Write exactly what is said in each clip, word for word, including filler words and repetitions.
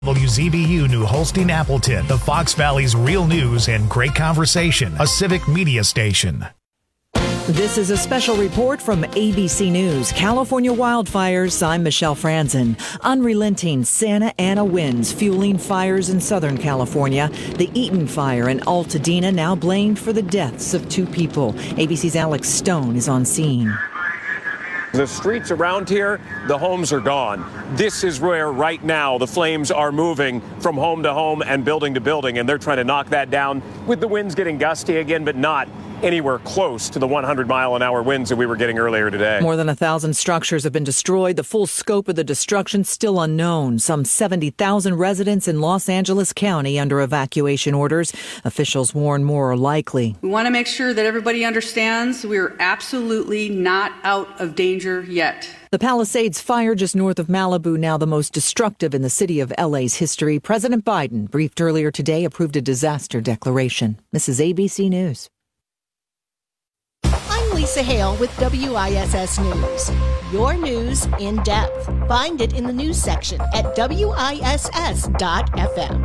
W Z B U New Holstein Appleton, the Fox Valley's real news and great conversation, a civic media station. This is a special report from A B C News. California wildfires. I'm Michelle Franzen. Unrelenting Santa Ana winds fueling fires in Southern California. The Eaton fire in Altadena now blamed for the deaths of two people. A B C's Alex Stone is on scene. The streets around here, the homes are gone. This is where right now the flames are moving from home to home and building to building, and they're trying to knock that down with the winds getting gusty again, but not anywhere close to the one hundred mile an hour winds that we were getting earlier today. More than a thousand structures have been destroyed. The full scope of the destruction still unknown. Some seventy thousand residents in Los Angeles County under evacuation orders. Officials warn more are likely. We want to make sure that everybody understands we're absolutely not out of danger yet. The Palisades fire just north of Malibu, now the most destructive in the city of L A's history. President Biden, briefed earlier today, approved a disaster declaration. This is A B C News. I'm Lisa Hale with W I S S News. Your news in depth. Find it in the news section at W I S S dot F M.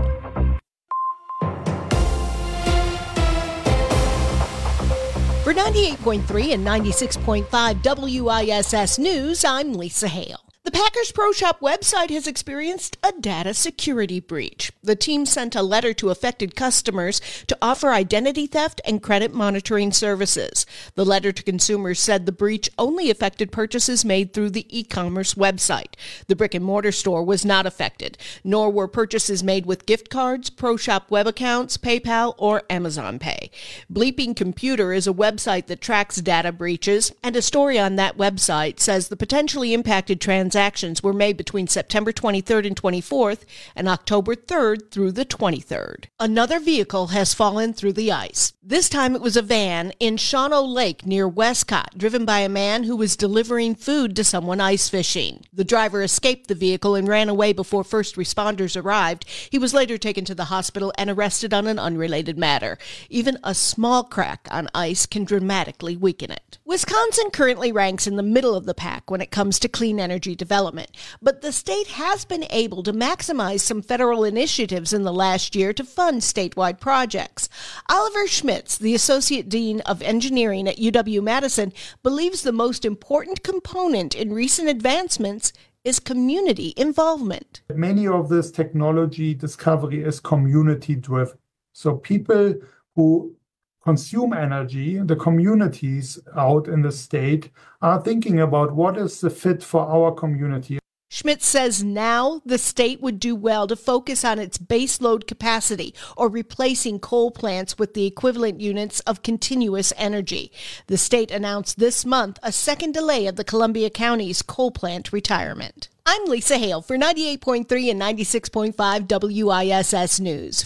For ninety-eight point three and ninety-six point five W I S S News, I'm Lisa Hale. The Packers Pro Shop website has experienced a data security breach. The team sent a letter to affected customers to offer identity theft and credit monitoring services. The letter to consumers said the breach only affected purchases made through the e-commerce website. The brick-and-mortar store was not affected, nor were purchases made with gift cards, Pro Shop web accounts, PayPal, or Amazon Pay. Bleeping Computer is a website that tracks data breaches, and a story on that website says the potentially impacted transactions Transactions were made between September twenty-third and twenty-fourth and October third through the twenty-third. Another vehicle has fallen through the ice. This time it was a van in Shawano Lake near Westcott, driven by a man who was delivering food to someone ice fishing. The driver escaped the vehicle and ran away before first responders arrived. He was later taken to the hospital and arrested on an unrelated matter. Even a small crack on ice can dramatically weaken it. Wisconsin currently ranks in the middle of the pack when it comes to clean energy development, but the state has been able to maximize some federal initiatives in the last year to fund statewide projects. Oliver Schmitz, the Associate Dean of Engineering at U W-Madison, believes the most important component in recent advancements is community involvement. Many of this technology discovery is community-driven. So people who consume energy, the communities out in the state are thinking about what is the fit for our community. Schmidt says now the state would do well to focus on its baseload capacity or replacing coal plants with the equivalent units of continuous energy. The state announced this month a second delay of the Columbia County's coal plant retirement. I'm Lisa Hale for ninety-eight point three and ninety-six point five W I S S News.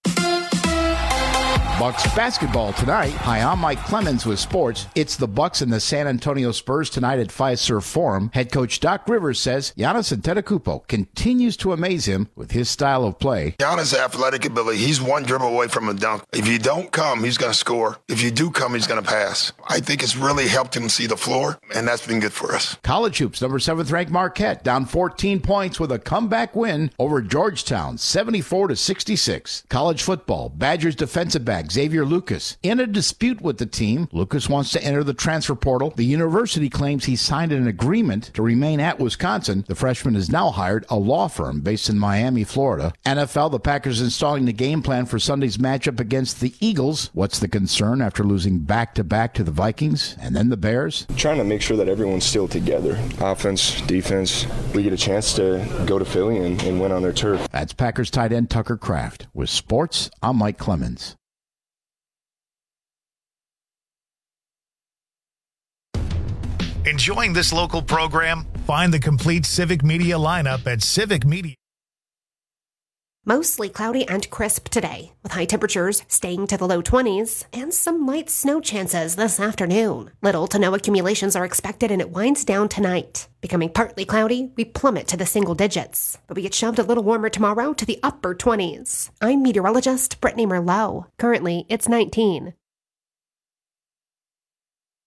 Bucks basketball tonight. Hi, I'm Mike Clemens with sports. It's the Bucks and the San Antonio Spurs tonight at Fiserv Forum. Head coach Doc Rivers says Giannis Antetokounmpo continues to amaze him with his style of play. Giannis' athletic ability, he's one dribble away from a dunk. If you don't come, he's going to score. If you do come, he's going to pass. I think it's really helped him see the floor, and that's been good for us. College hoops, number seventh ranked Marquette, down fourteen points with a comeback win over Georgetown, seventy-four to sixty-six. College football, Badgers defensive back Xavier Lucas in a dispute with the team. Lucas wants to enter the transfer portal. The university claims he signed an agreement to remain at Wisconsin. The freshman has now hired a law firm based in Miami, Florida. N F L, the Packers installing the game plan for Sunday's matchup against the Eagles. What's the concern after losing back-to-back to the Vikings and then the Bears? Trying to make sure that everyone's still together. Offense, defense, we get a chance to go to Philly and, and win on their turf. That's Packers tight end Tucker Kraft. With sports, I'm Mike Clemens. Enjoying this local program? Find the complete Civic Media lineup at Civic Media. Mostly cloudy and crisp today, with high temperatures staying to the low twenties and some light snow chances this afternoon. Little to no accumulations are expected and it winds down tonight. Becoming partly cloudy, we plummet to the single digits, but we get shoved a little warmer tomorrow to the upper twenties. I'm meteorologist Brittany Merlot. Currently, it's nineteen.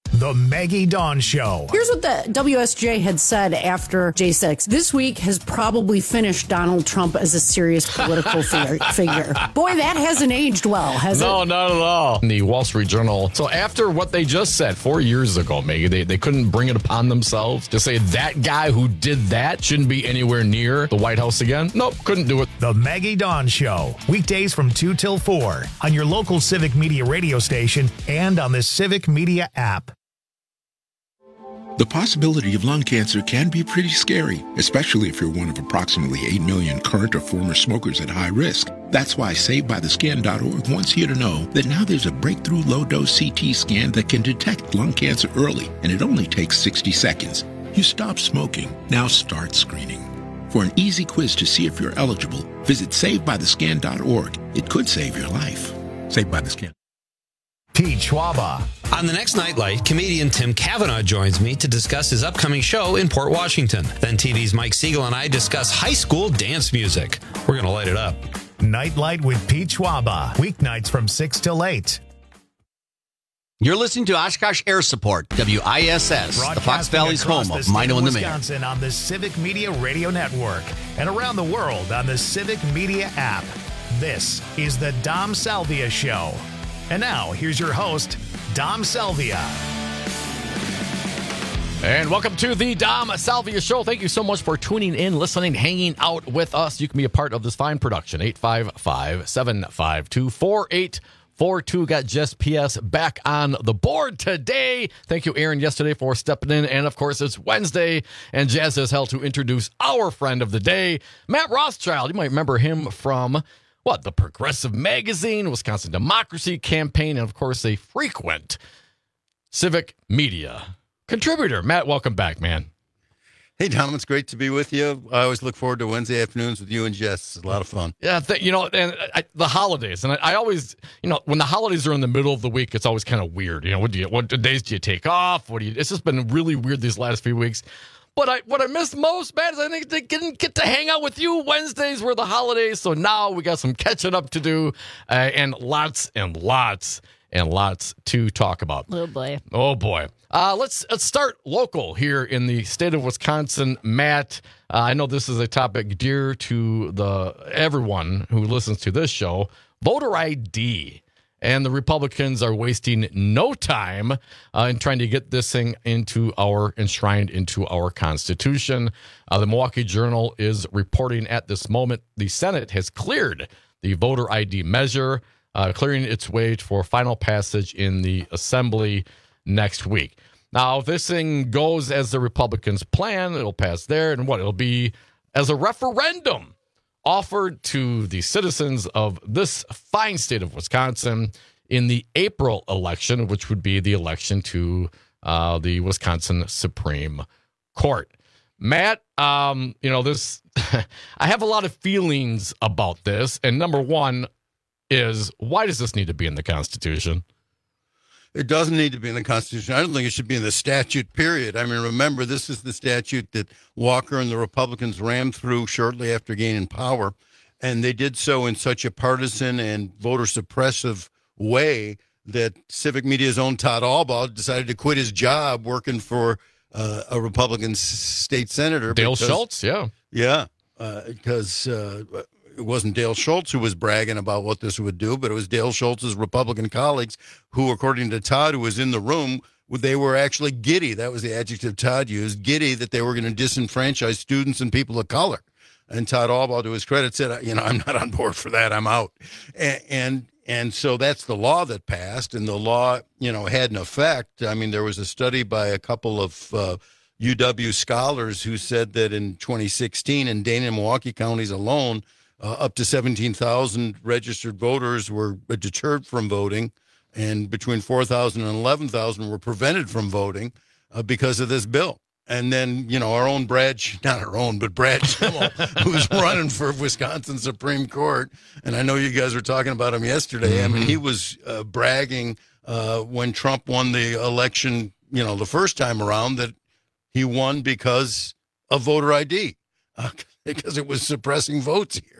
The Maggie Dawn Show. Here's what the W S J had said after J six. This week has probably finished Donald Trump as a serious political figure. Boy, that hasn't aged well, has no, it? No, not at all. In the Wall Street Journal. So after what they just said four years ago, Maggie, they, they couldn't bring it upon themselves to say that guy who did that shouldn't be anywhere near the White House again. Nope, couldn't do it. The Maggie Dawn Show. Weekdays from two till four on your local Civic Media radio station and on the Civic Media app. The possibility of lung cancer can be pretty scary, especially if you're one of approximately eight million current or former smokers at high risk. That's why Saved By The Scan dot org wants you to know that now there's a breakthrough low-dose C T scan that can detect lung cancer early, and it only takes sixty seconds. You stop smoking, now start screening. For an easy quiz to see if you're eligible, visit Saved By The Scan dot org. It could save your life. Saved by the Scan. Pete Schwaba. On the next Nightlight, comedian Tim Cavanaugh joins me to discuss his upcoming show in Port Washington. Then T V's Mike Siegel and I discuss high school dance music. We're going to light it up. Nightlight with Pete Schwaba. Weeknights from six till eight. You're listening to Oshkosh Air Support, W I S S, the Fox Valley's home of Mino and the Mayor. Wisconsin on the Civic Media Radio Network and around the world on the Civic Media app. This is the Dom Salvia Show. And now, here's your host, Dom Salvia. And welcome to the Dom Salvia Show. Thank you so much for tuning in, listening, hanging out with us. You can be a part of this fine production. eight five five, seven five two, four eight four two. Got Jess P S back on the board today. Thank you, Aaron, yesterday for stepping in. And, of course, it's Wednesday, and Jazz has held to introduce our friend of the day, Matt Rothschild. You might remember him from... What, the Progressive Magazine, Wisconsin Democracy Campaign, and, of course, a frequent civic media contributor. Matt, welcome back, man. Hey, Tom, it's great to be with you. I always look forward to Wednesday afternoons with you and Jess. It's a lot of fun. Yeah, th- you know, and I, the holidays, and I, I always, you know, when the holidays are in the middle of the week, it's always kind of weird. You know, what do you, what days do you take off? What do you? It's just been really weird these last few weeks. But I, what I missed most, man, is I think they didn't get to hang out with you. Wednesdays were the holidays, so now we got some catching up to do, uh, and lots and lots and lots to talk about. Oh, boy. Oh, boy. Uh, let's, let's start local here in the state of Wisconsin. Matt, uh, I know this is a topic dear to the everyone who listens to this show, voter I D. And the Republicans are wasting no time uh, in trying to get this thing into our enshrined into our Constitution. Uh, the Milwaukee Journal is reporting at this moment the Senate has cleared the voter I D measure, uh, clearing its way for final passage in the Assembly next week. Now, if this thing goes as the Republicans plan, it'll pass there, and what? It'll be as a referendum offered to the citizens of this fine state of Wisconsin in the April election, which would be the election to uh, the Wisconsin Supreme Court. Matt, um, you know, this, I have a lot of feelings about this. And number one is, why does this need to be in the Constitution? It doesn't need to be in the Constitution. I don't think it should be in the statute, period. I mean, remember, this is the statute that Walker and the Republicans rammed through shortly after gaining power, and they did so in such a partisan and voter suppressive way that Civic Media's own Todd Albaugh decided to quit his job working for uh, a Republican state senator. Dale because, Schultz, yeah. Yeah, because uh, uh, it wasn't Dale Schultz who was bragging about what this would do, but it was Dale Schultz's Republican colleagues who, according to Todd, who was in the room, they were actually giddy. That was the adjective Todd used, giddy, that they were going to disenfranchise students and people of color. And Todd Albaugh, to his credit, said, you know, I'm not on board for that. I'm out. And, and and so that's the law that passed, and the law, you know, had an effect. I mean, there was a study by a couple of uh, U W scholars who said that in twenty sixteen, in Dane and Milwaukee counties alone, uh, up to seventeen thousand registered voters were deterred from voting, and between four thousand and eleven thousand were prevented from voting uh, because of this bill. And then, you know, our own Brad, not our own, but Brad Schimmel, who's running for Wisconsin Supreme Court. And I know you guys were talking about him yesterday. Mm-hmm. I mean, he was uh, bragging uh, when Trump won the election, you know, the first time around, that he won because of voter I D, uh, because it was suppressing votes here.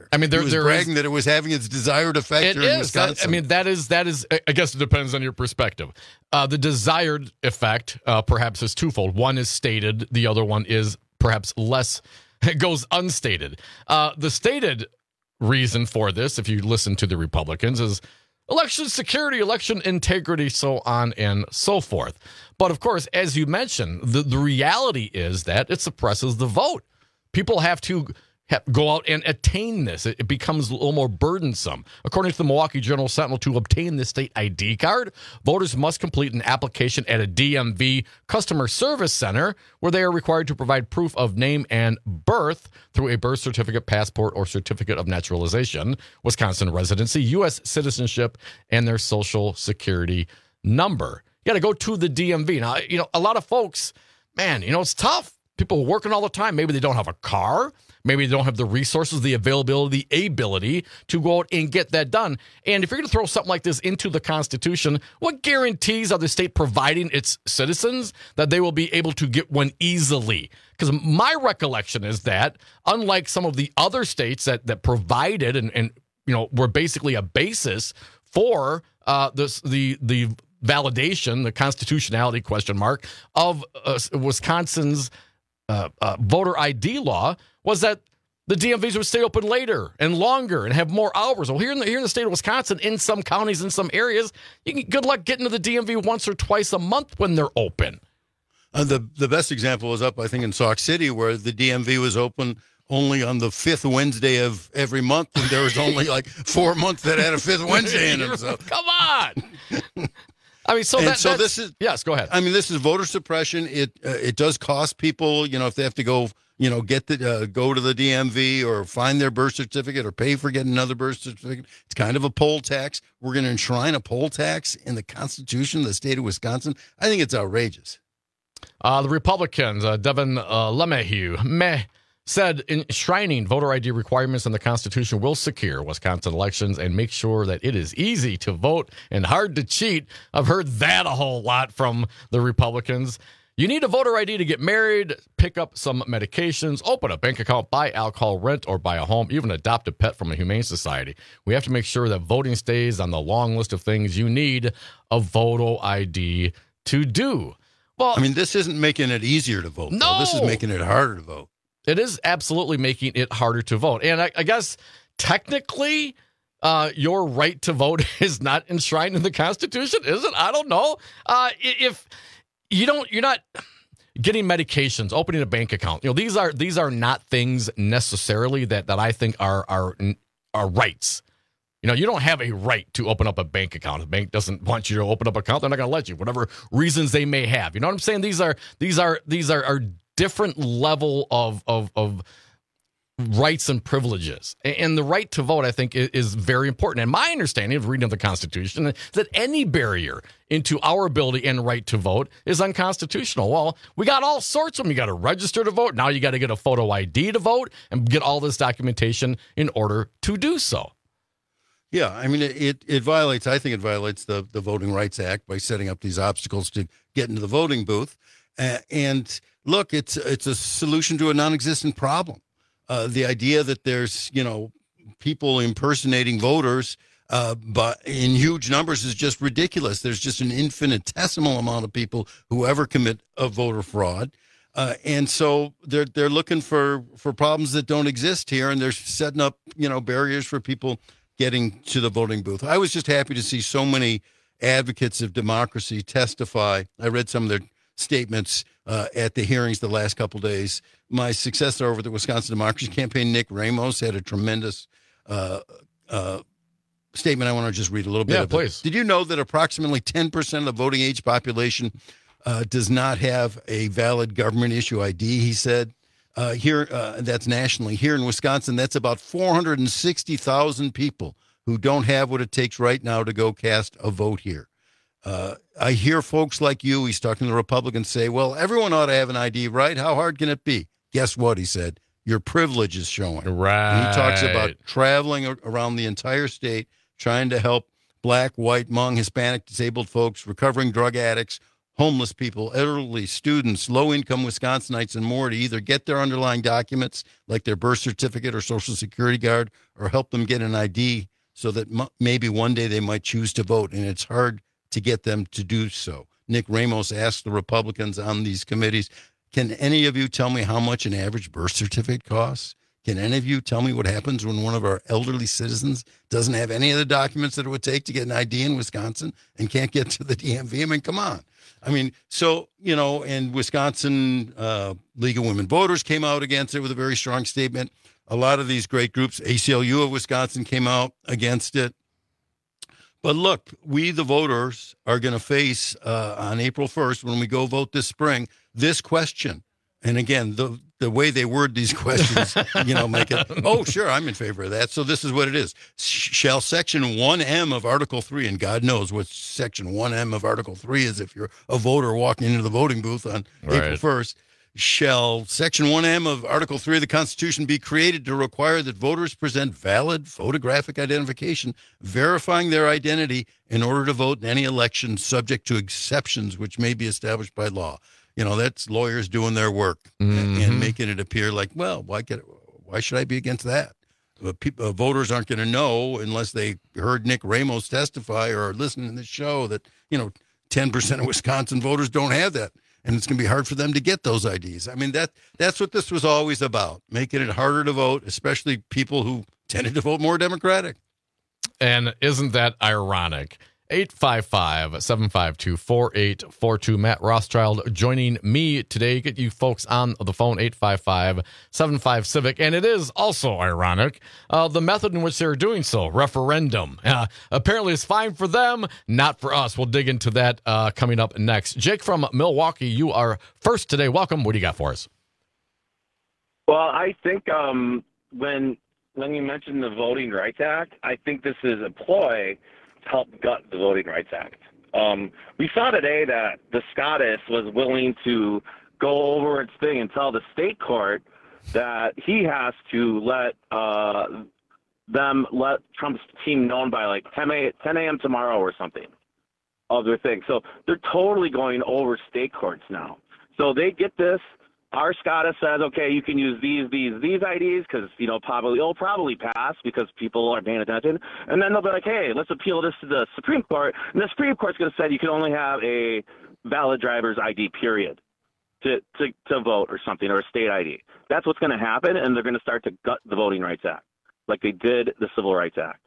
I mean, there, he was there bragging is, that it was having its desired effect it here in is. That, Wisconsin. I mean, that is that is. I guess it depends on your perspective. Uh, the desired effect, uh, perhaps, is twofold. One is stated. The other one is perhaps less. It goes unstated. Uh, the stated reason for this, if you listen to the Republicans, is election security, election integrity, so on and so forth. But of course, as you mentioned, the, the reality is that it suppresses the vote. People have to have, go out and attain this. It, it becomes a little more burdensome. According to the Milwaukee Journal Sentinel, to obtain the state I D card, voters must complete an application at a D M V customer service center where they are required to provide proof of name and birth through a birth certificate, passport, or certificate of naturalization, Wisconsin residency, U S citizenship, and their social security number. You got to go to the D M V. Now, you know, a lot of folks, man, you know, it's tough. People are working all the time. Maybe they don't have a car. Maybe they don't have the resources, the availability, the ability to go out and get that done. And if you're going to throw something like this into the Constitution, what guarantees are the state providing its citizens that they will be able to get one easily? Because my recollection is that, unlike some of the other states that that provided and, and you know were basically a basis for uh, this, the the validation, the constitutionality question mark of uh, Wisconsin's uh, uh, voter I D law, was that the D M Vs would stay open later and longer and have more hours. Well, here in the here in the state of Wisconsin, in some counties, in some areas, you can good luck getting to the D M V once or twice a month when they're open. Uh, the the best example was up, I think, in Sauk City, where the D M V was open only on the fifth Wednesday of every month, and there was only like four months that had a fifth Wednesday in them. So. Come on. I mean, so and that, so that's, this is yes. Go ahead. I mean, this is voter suppression. It uh, it does cost people, you know, if they have to go, you know, get the uh, go to the D M V or find their birth certificate or pay for getting another birth certificate. It's kind of a poll tax. We're going to enshrine a poll tax in the Constitution of the state of Wisconsin. I think it's outrageous. Uh, the Republicans, uh, Devin uh, LeMahieu, meh, said enshrining voter I D requirements in the Constitution will secure Wisconsin elections and make sure that it is easy to vote and hard to cheat. I've heard that a whole lot from the Republicans. You need a voter I D to get married, pick up some medications, open a bank account, buy alcohol, rent, or buy a home, even adopt a pet from a humane society. We have to make sure that voting stays on the long list of things you need a voter I D to do. Well, I mean, this isn't making it easier to vote. No, though. This is making it harder to vote. It is absolutely making it harder to vote. And I, I guess technically uh, your right to vote is not enshrined in the Constitution, is it? I don't know. Uh, if you don't, you're not getting medications, opening a bank account. You know, these are these are not things necessarily that, that I think are are are rights. You know, you don't have a right to open up a bank account. The bank doesn't want you to open up an account. They're not going to let you, whatever reasons they may have. You know what I'm saying? These are these are these are, are different level of, of of rights and privileges. And the right to vote, I think, is very important. And my understanding of reading of the Constitution is that any barrier into our ability and right to vote is unconstitutional. Well, we got all sorts of them. You got to register to vote. Now you got to get a photo I D to vote and get all this documentation in order to do so. Yeah, I mean, it, it violates, I think it violates the, the Voting Rights Act by setting up these obstacles to get into the voting booth. Uh, and look, it's it's a solution to a non-existent problem. Uh, the idea that there's, you know, people impersonating voters uh, but in huge numbers is just ridiculous. There's just an infinitesimal amount of people who ever commit a voter fraud. Uh, and so they're they're looking for, for problems that don't exist here, and they're setting up, you know, barriers for people getting to the voting booth. I was just happy to see so many advocates of democracy testify. I read some of their statements uh, at the hearings the last couple days. My successor over the Wisconsin Democracy Campaign, Nick Ramos, had a tremendous uh, uh, statement. I want to just read a little bit yeah, of please. it. Did you know that approximately ten percent of the voting age population uh, does not have a valid government issue I D, he said. Uh, here, uh, that's nationally. Here in Wisconsin, that's about four hundred sixty thousand people who don't have what it takes right now to go cast a vote here. Uh, I hear folks like you, he's talking to the Republicans, say, well, everyone ought to have an I D, right? How hard can it be? Guess what, he said? Your privilege is showing. Right. And he talks about traveling around the entire state, trying to help black, white, Hmong, Hispanic, disabled folks, recovering drug addicts, homeless people, elderly students, low-income Wisconsinites, and more to either get their underlying documents, like their birth certificate or Social Security card, or help them get an I D so that m- maybe one day they might choose to vote, and it's hard to get them to do so. Nick Ramos asked the Republicans on these committees, can any of you tell me how much an average birth certificate costs? Can any of you tell me what happens when one of our elderly citizens doesn't have any of the documents that it would take to get an I D in Wisconsin and can't get to the D M V? I mean, come on. I mean, so, you know, and Wisconsin uh, League of Women Voters came out against it with a very strong statement. A lot of these great groups, A C L U of Wisconsin came out against it. But look, we, the voters, are going to face uh, on April first, when we go vote this spring, this question. And again, the the way they word these questions, you know, make it, oh, sure, I'm in favor of that. So this is what it is. Shall Section one M of Article three, and God knows what Section one M of Article three is if you're a voter walking into the voting booth on right. April first, shall Section one M of Article three of the Constitution be created to require that voters present valid photographic identification verifying their identity in order to vote in any election, subject to exceptions which may be established by law. You know, that's lawyers doing their work mm-hmm. and, and making it appear like, well, why get, why should I be against that? Uh, people, uh, voters aren't going to know unless they heard Nick Ramos testify or listening to the show that, you know, ten percent of Wisconsin voters don't have that. And it's going to be hard for them to get those I Ds. I mean, that that's what this was always about, making it harder to vote, especially people who tended to vote more Democratic. And isn't that ironic? eight five five, seven five two, four eight four two. Matt Rothschild joining me today. Get you folks on the phone, eight five five, seven five, civic. And it is also ironic, uh, the method in which they're doing so, referendum. Uh, apparently it's fine for them, not for us. We'll dig into that uh, coming up next. Jake from Milwaukee, you are first today. Welcome. What do you got for us? Well, I think um, when when you mentioned the Voting Rights Act, I think this is a ploy to help gut the Voting Rights Act. Um, we saw today that the SCOTUS was willing to go over its thing and tell the state court that he has to let uh, them let Trump's team known by like ten a.m. tomorrow or something of their thing. So they're totally going over state courts now. So they get this. Our SCOTUS says, okay, you can use these, these, these I Ds because, you know, probably it'll probably pass because people are paying attention. And then they'll be like, hey, let's appeal this to the Supreme Court. And the Supreme Court's going to say you can only have a valid driver's I D, period, to, to, to vote or something, or a state I D. That's what's going to happen, and they're going to start to gut the Voting Rights Act like they did the Civil Rights Act.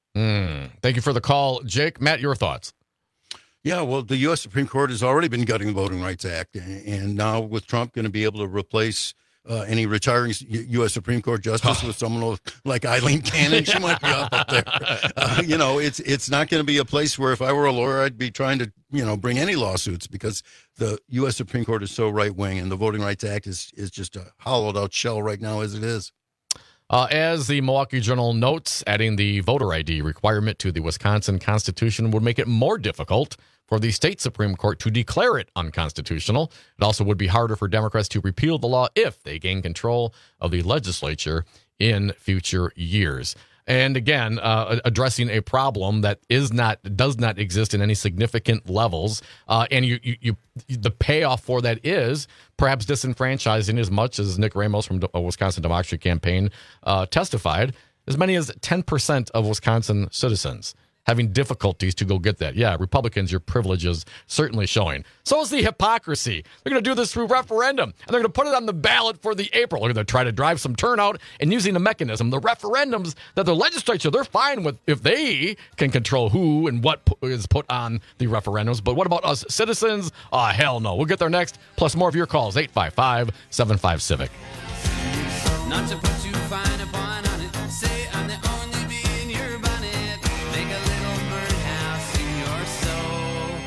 Mm, thank you for the call, Jake. Matt, your thoughts? Yeah, well, the U S Supreme Court has already been gutting the Voting Rights Act, and now with Trump going to be able to replace uh, any retiring U S Supreme Court justice with someone like Eileen Cannon, she might be up, up there. Uh, you know, it's it's not going to be a place where if I were a lawyer, I'd be trying to, you know, bring any lawsuits because the U S Supreme Court is so right-wing, and the Voting Rights Act is, is just a hollowed-out shell right now as it is. Uh, as the Milwaukee Journal notes, adding the voter I D requirement to the Wisconsin Constitution would make it more difficult for the state Supreme Court to declare it unconstitutional. It also would be harder for Democrats to repeal the law if they gain control of the legislature in future years. And again, uh, addressing a problem that is not does not exist in any significant levels, uh, and you, you, you the payoff for that is perhaps disenfranchising, as much as Nick Ramos from the Wisconsin Democracy Campaign uh, testified, as many as ten percent of Wisconsin citizens having difficulties to go get that. Yeah, Republicans, your privilege is certainly showing. So is the hypocrisy. They're going to do this through referendum, and they're going to put it on the ballot for the April. They're going to try to drive some turnout and using the mechanism, the referendums that the legislature, they're fine with if they can control who and what is put on the referendums. But what about us citizens? Ah, oh, hell no. We'll get there next. Plus more of your calls, eight five five, seven five, civic. Not to put too fine a point on it, say I'm the only bee in your bonnet, make a little birdhouse in your soul.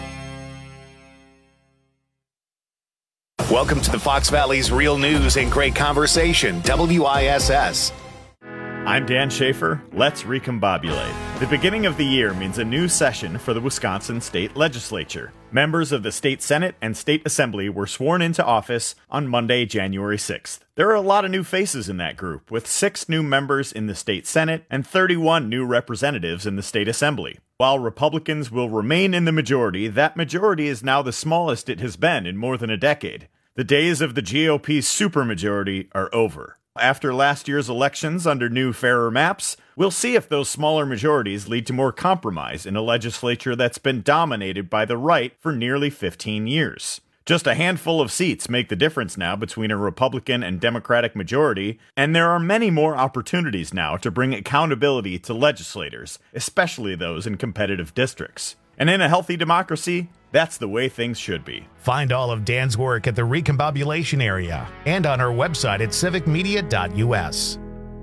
Welcome to the Fox Valley's Real News and Great Conversation, W I S S. I'm Dan Schaefer. Let's recombobulate. The beginning of the year means a new session for the Wisconsin State Legislature. Members of the State Senate and State Assembly were sworn into office on Monday, January sixth. There are a lot of new faces in that group, with six new members in the State Senate and thirty-one new representatives in the State Assembly. While Republicans will remain in the majority, that majority is now the smallest it has been in more than a decade. The days of the G O P supermajority are over. After last year's elections under new, fairer maps, we'll see if those smaller majorities lead to more compromise in a legislature that's been dominated by the right for nearly fifteen years. Just a handful of seats make the difference now between a Republican and Democratic majority, and there are many more opportunities now to bring accountability to legislators, especially those in competitive districts. And in a healthy democracy, that's the way things should be. Find all of Dan's work at the Recombobulation area and on our website at civic media dot u s.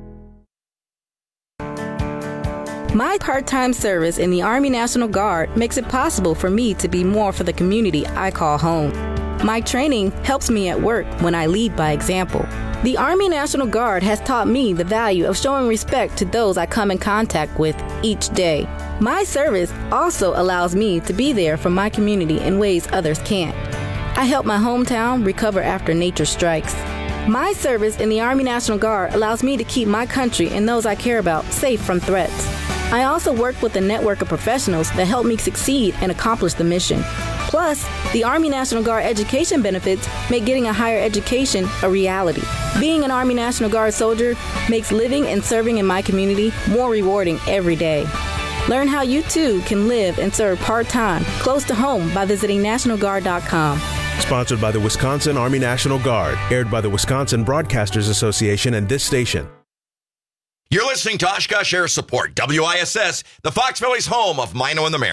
My part-time service in the Army National Guard makes it possible for me to be more for the community I call home. My training helps me at work when I lead by example. The Army National Guard has taught me the value of showing respect to those I come in contact with each day. My service also allows me to be there for my community in ways others can't. I help my hometown recover after nature strikes. My service in the Army National Guard allows me to keep my country and those I care about safe from threats. I also work with a network of professionals that help me succeed and accomplish the mission. Plus, the Army National Guard education benefits make getting a higher education a reality. Being an Army National Guard soldier makes living and serving in my community more rewarding every day. Learn how you too can live and serve part-time, close to home by visiting national guard dot com. Sponsored by the Wisconsin Army National Guard, aired by the Wisconsin Broadcasters Association and this station. You're listening to Oshkosh Air Support, W I S S, the Fox Valley's home of Mino and the Mayor.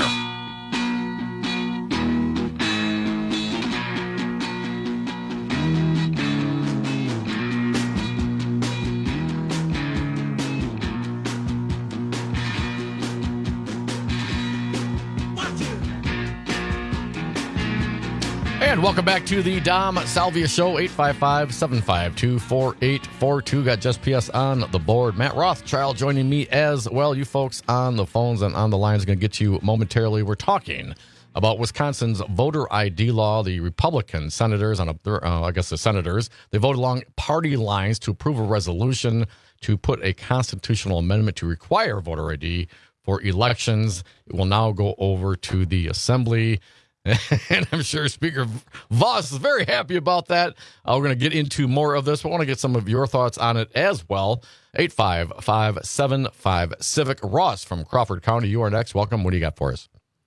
And welcome back to the Dom Salvia Show, eight five five, seven five two, four eight four two. Got Just P S on the board. Matt Rothschild joining me as well. You folks on the phones and on the lines are going to get you momentarily. We're talking about Wisconsin's voter I D law. The Republican senators, on a, uh, I guess the senators, they voted along party lines to approve a resolution to put a constitutional amendment to require voter I D for elections. It will now go over to the Assembly. And I'm sure Speaker Voss is very happy about that. Uh, we're going to get into more of this. I want to get some of your thoughts on it as well. eight five five, seven five, Civic. Ross from Crawford County, you are next. Welcome. What do you got for us?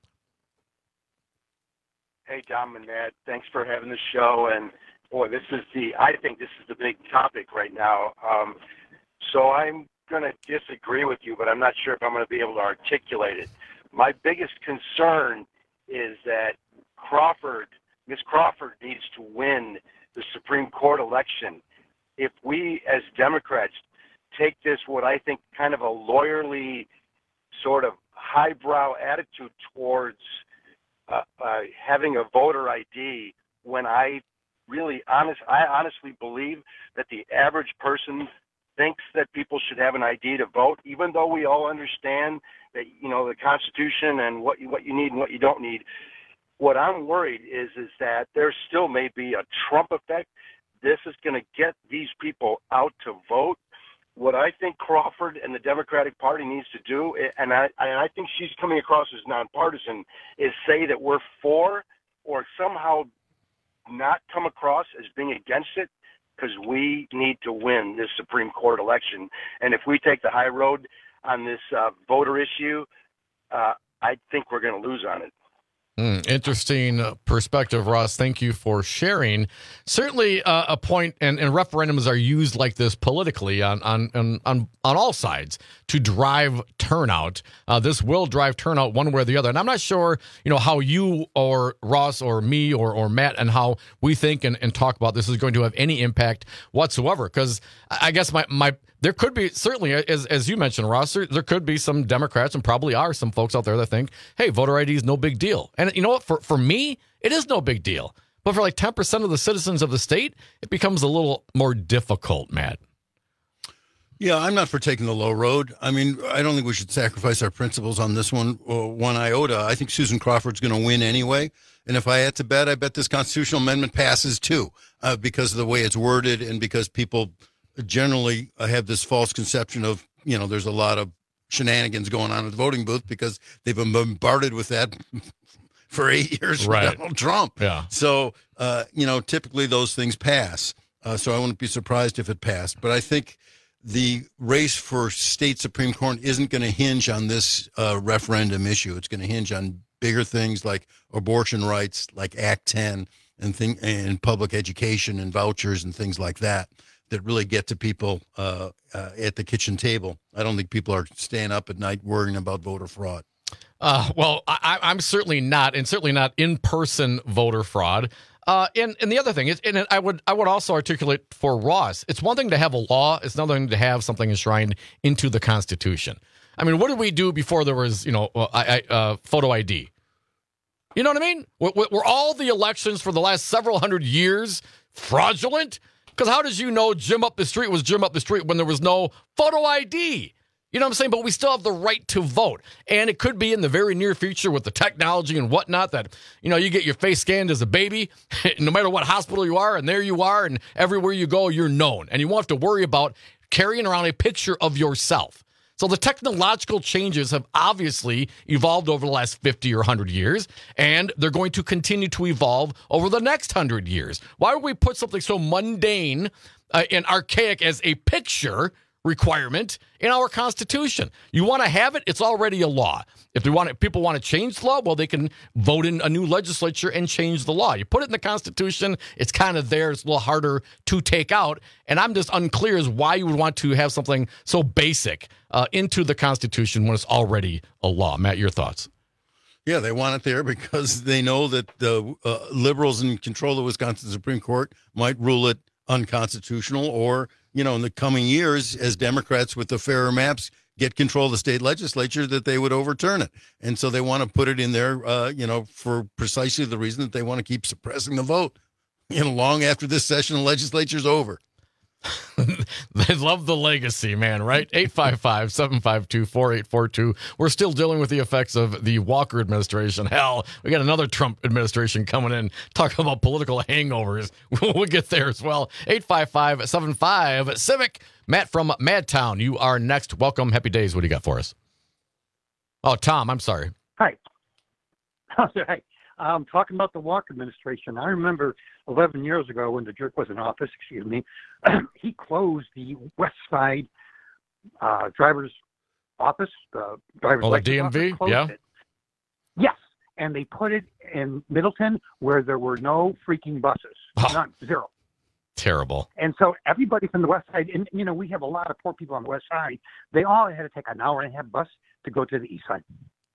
Hey, Dom and Matt. Thanks for having the show. And, boy, this is the, I think this is the big topic right now. Um, so I'm going to disagree with you, but I'm not sure if I'm going to be able to articulate it. My biggest concern is that Crawford, Miz Crawford needs to win the Supreme Court election. If we as Democrats take this, what I think kind of a lawyerly sort of highbrow attitude towards uh, uh, having a voter I D, when I really honest, I honestly believe that the average person thinks that people should have an I D to vote, even though we all understand that, you know, the Constitution and what you, what you need and what you don't need. What I'm worried is is that there still may be a Trump effect. This is going to get these people out to vote. What I think Crawford and the Democratic Party needs to do, and I, and I think she's coming across as nonpartisan, is say that we're for or somehow not come across as being against it, because we need to win this Supreme Court election. And if we take the high road on this uh, voter issue, uh, I think we're going to lose on it. Mm, interesting perspective, Ross. Thank you for sharing. Certainly uh, a point, and, and referendums are used like this politically on on on, on, on all sides to drive turnout. Uh, this will drive turnout one way or the other. And I'm not sure, you know, how you or Ross or me or, or Matt and how we think and, and talk about this is going to have any impact whatsoever. Because I guess my, my there could be, certainly, as as you mentioned, Ross, there, there could be some Democrats and probably are some folks out there that think, hey, voter I D is no big deal. And you know what? For, for me, it is no big deal. But for like ten percent of the citizens of the state, it becomes a little more difficult, Matt. Yeah, I'm not for taking the low road. I mean, I don't think we should sacrifice our principles on this one, or one iota. I think Susan Crawford's going to win anyway. And if I had to bet, I bet this constitutional amendment passes too, uh, because of the way it's worded and because people generally have this false conception of, you know, there's a lot of shenanigans going on at the voting booth because they've been bombarded with that for eight years Right. with Donald Trump. Yeah. So, uh, you know, typically those things pass. Uh, so I wouldn't be surprised if it passed. But I think the race for state Supreme Court isn't going to hinge on this uh, referendum issue. It's going to hinge on bigger things like abortion rights, like Act ten, and thing, and public education and vouchers and things like that, that really get to people uh, uh, at the kitchen table. I don't think people are staying up at night worrying about voter fraud. Uh, well, I, I'm certainly not, and certainly not in-person voter fraud. Uh, and, and the other thing is, and I would I would also articulate for Ross, it's one thing to have a law, it's another thing to have something enshrined into the Constitution. I mean, what did we do before there was, you know, uh, I, uh, photo I D? You know what I mean? Were, were all the elections for the last several hundred years fraudulent? Because how does you know Jim up the street was Jim up the street when there was no photo I D? You know what I'm saying? But we still have the right to vote. And it could be in the very near future with the technology and whatnot that, you know, you get your face scanned as a baby, no matter what hospital you are, and there you are, and everywhere you go, you're known. And you won't have to worry about carrying around a picture of yourself. So the technological changes have obviously evolved over the last fifty or one hundred years, and they're going to continue to evolve over the next one hundred years. Why would we put something so mundane uh, and archaic as a picture requirement in our Constitution? You want to have it, it's already a law. If they want it, people want to change the law, well, they can vote in a new legislature and change the law. You put it in the Constitution, it's kind of there. It's a little harder to take out. And I'm just unclear as why you would want to have something so basic uh, into the Constitution when it's already a law. Matt, your thoughts? Yeah, they want it there because they know that the uh, liberals in control of the Wisconsin Supreme Court might rule it unconstitutional, or, you know, in the coming years, as Democrats with the fairer maps get control of the state legislature, that they would overturn it. And so they want to put it in there, uh, you know, for precisely the reason that they want to keep suppressing the vote, you know, long after this session of the legislature is over. They love the legacy, man, right? eight five five, seven five two, four eight four two. We're still dealing with the effects of the Walker administration. Hell, we got another Trump administration coming in talking about political hangovers. We'll get there as well. eight five five, seven five, Civic. Matt from Madtown, you are next. Welcome. Happy days. What do you got for us? Oh, Tom, I'm sorry. Hi. Hi. Um, talking about the Walker administration, I remember eleven years ago when the jerk was in office, excuse me, he closed the West Side uh, driver's office, the driver's Oh, the license D M V? office, closed Yeah. it. Yes, and they put it in Middleton where there were no freaking buses, none, zero. Terrible. And so everybody from the West Side, and you know, we have a lot of poor people on the West Side, they all had to take an hour and a half bus to go to the East Side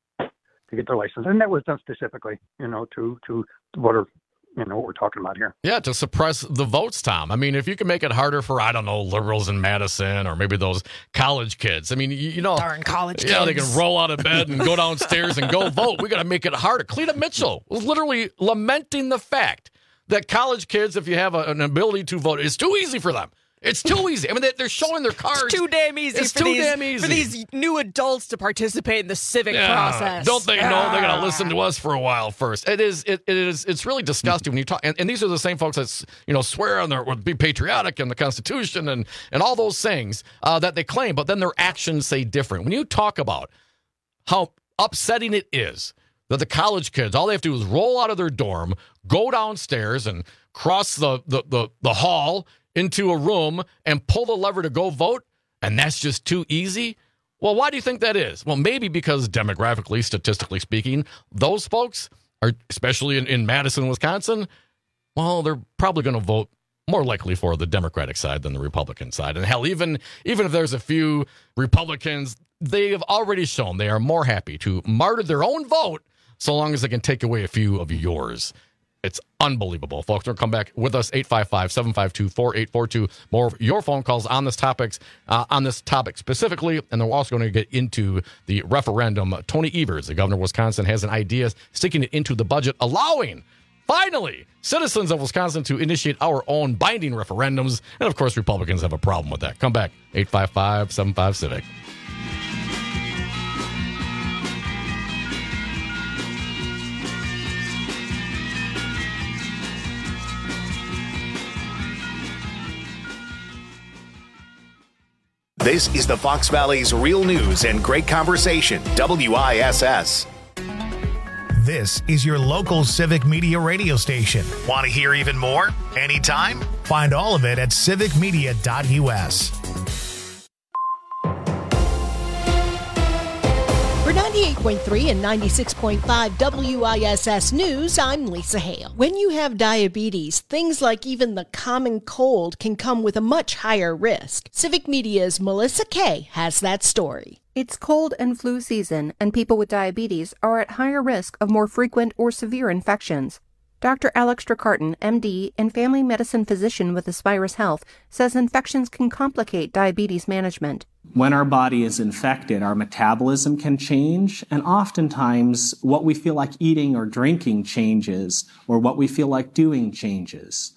to get their license. And that was done specifically, you know, to, to voter, you know, what we're talking about here. Yeah, to suppress the votes, Tom. I mean, if you can make it harder for, I don't know, liberals in Madison or maybe those college kids. I mean, you, you know. Darn college Yeah, kids. they can roll out of bed and go downstairs and go vote. We got to make it harder. Cleta Mitchell was literally lamenting the fact that college kids, if you have a, an ability to vote, it's too easy for them. It's too easy. I mean, they, they're showing their cards. It's too damn easy, It's for, too these, damn easy. for these new adults to participate in the civic Yeah. process. Don't they know they got to Ah. listen to us for a while first? It is. It, it is. It's really disgusting when you talk. And, and these are the same folks that you know swear on their would be patriotic and the Constitution and and all those things uh, that they claim, but then their actions say different. When you talk about how upsetting it is that the college kids, all they have to do is roll out of their dorm, go downstairs, and cross the the the, the hall into a room and pull the lever to go vote, and that's just too easy? Well, why do you think that is? Well, maybe because demographically, statistically speaking, those folks are, especially in, in Madison, Wisconsin, well, they're probably going to vote more likely for the Democratic side than the Republican side. And hell, even, even if there's a few Republicans, they have already shown they are more happy to martyr their own vote so long as they can take away a few of yours. It's unbelievable. Folks, we'll come back with us, eight five five, seven five two, four eight four two. More of your phone calls on this topics, uh, on this topic specifically, and then we're also going to get into the referendum. Tony Evers, the governor of Wisconsin, has an idea sticking it into the budget, allowing, finally, citizens of Wisconsin to initiate our own binding referendums. And, of course, Republicans have a problem with that. Come back, eight five five, seven five, Civic. This is the Fox Valley's real news and great conversation, W I S S. This is your local civic media radio station. Want to hear even more? Anytime? Find all of it at civic media dot U S. For ninety-eight point three and ninety-six point five W I S S News, I'm Lisa Hale. When you have diabetes, things like even the common cold can come with a much higher risk. Civic Media's Melissa Kay has that story. It's cold and flu season, and people with diabetes are at higher risk of more frequent or severe infections. Doctor Alex Tricarton, M D, and family medicine physician with Aspirus Health, says infections can complicate diabetes management. When our body is infected, our metabolism can change, and oftentimes what we feel like eating or drinking changes, or what we feel like doing changes.